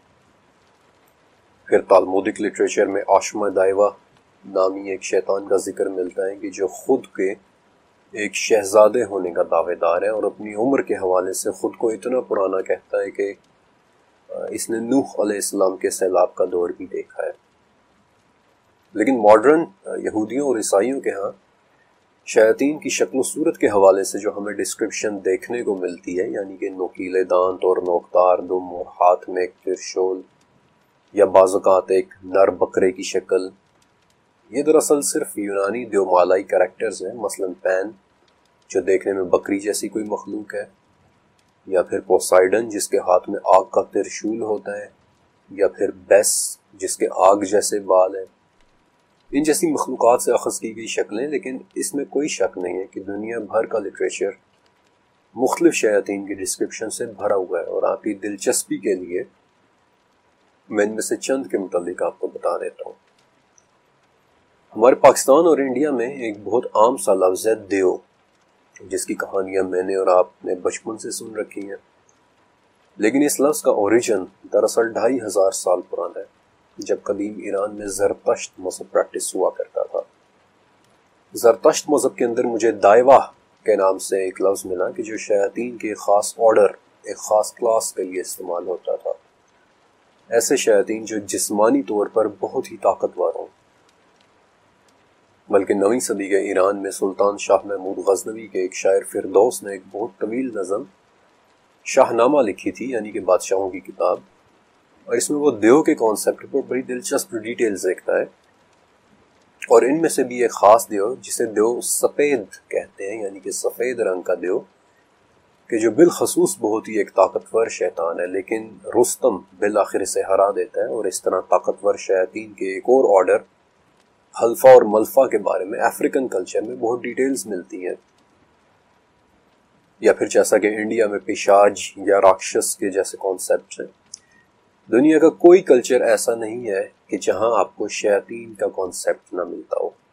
پھر تالمودک لٹریچر میں آشما دائیوا نامی ایک شیطان کا ذکر ملتا ہے کہ جو خود کے ایک شہزادے ہونے کا دعوے دار ہے اور اپنی عمر کے حوالے سے خود کو اتنا پرانا کہتا ہے کہ اس نے نوح علیہ السلام کے سیلاب کا دور بھی دیکھا ہے۔ لیکن ماڈرن یہودیوں اور عیسائیوں کے ہاں شیاطین کی شکل و صورت کے حوالے سے جو ہمیں ڈسکرپشن دیکھنے کو ملتی ہے، یعنی کہ نوکیلے دانت اور نوکدار دم اور ہاتھ میں ایک ترشول یا بعض اوقات ایک نر بکرے کی شکل، یہ دراصل صرف یونانی دیومالائی کریکٹرز ہیں، مثلا پین جو دیکھنے میں بکری جیسی کوئی مخلوق ہے، یا پھر پوسائیڈن جس کے ہاتھ میں آگ کا ترشول ہوتا ہے، یا پھر بیس جس کے آگ جیسے بال ہیں۔ ان جیسی مخلوقات سے اخذ کی گئی شکلیں، لیکن اس میں کوئی شک نہیں ہے کہ دنیا بھر کا لٹریچر مختلف شیاطین کی ڈسکرپشن سے بھرا ہوا ہے، اور آپ کی دلچسپی کے لیے میں ان میں سے چند کے متعلق آپ کو بتا دیتا ہوں۔ ہمارے پاکستان اور انڈیا میں ایک بہت عام سا لفظ ہے دیو، جس کی کہانیاں میں نے اور آپ نے بچپن سے سن رکھی ہیں، لیکن اس لفظ کا اوریجن دراصل ڈھائی ہزار سال پرانا ہے، جب قدیم ایران میں زرتشت مذہب پریکٹس ہوا کرتا تھا۔ زرتشت مذہب کے اندر مجھے دائیوا کے نام سے ایک لفظ ملا کہ جو شیاطین کے ایک خاص آرڈر، ایک خاص کلاس کے لیے استعمال ہوتا تھا، ایسے شیاطین جو جسمانی طور پر بہت ہی طاقتور ہوں۔ بلکہ نویں صدی کے ایران میں سلطان شاہ محمود غزنوی کے ایک شاعر فردوس نے ایک بہت طویل نظم شاہ نامہ لکھی تھی، یعنی کہ بادشاہوں کی کتاب، اور اس میں وہ دیو کے کانسیپٹ پر بڑی دلچسپ ڈیٹیلز دیکھتا ہے، اور ان میں سے بھی ایک خاص دیو جسے دیو سفید کہتے ہیں، یعنی کہ سفید رنگ کا دیو، کہ جو بالخصوص بہت ہی ایک طاقتور شیطان ہے، لیکن رستم بالآخر اسے ہرا دیتا ہے۔ اور اس طرح طاقتور شیاطین کے ایک اور آرڈر حلفہ اور ملفہ کے بارے میں افریقن کلچر میں بہت ڈیٹیلز ملتی ہیں، یا پھر جیسا کہ انڈیا میں پیشاج یا راکشس کے جیسے کانسیپٹ ہیں۔ دنیا کا کوئی کلچر ایسا نہیں ہے کہ جہاں آپ کو شیاطین کا کانسیپٹ نہ ملتا ہو۔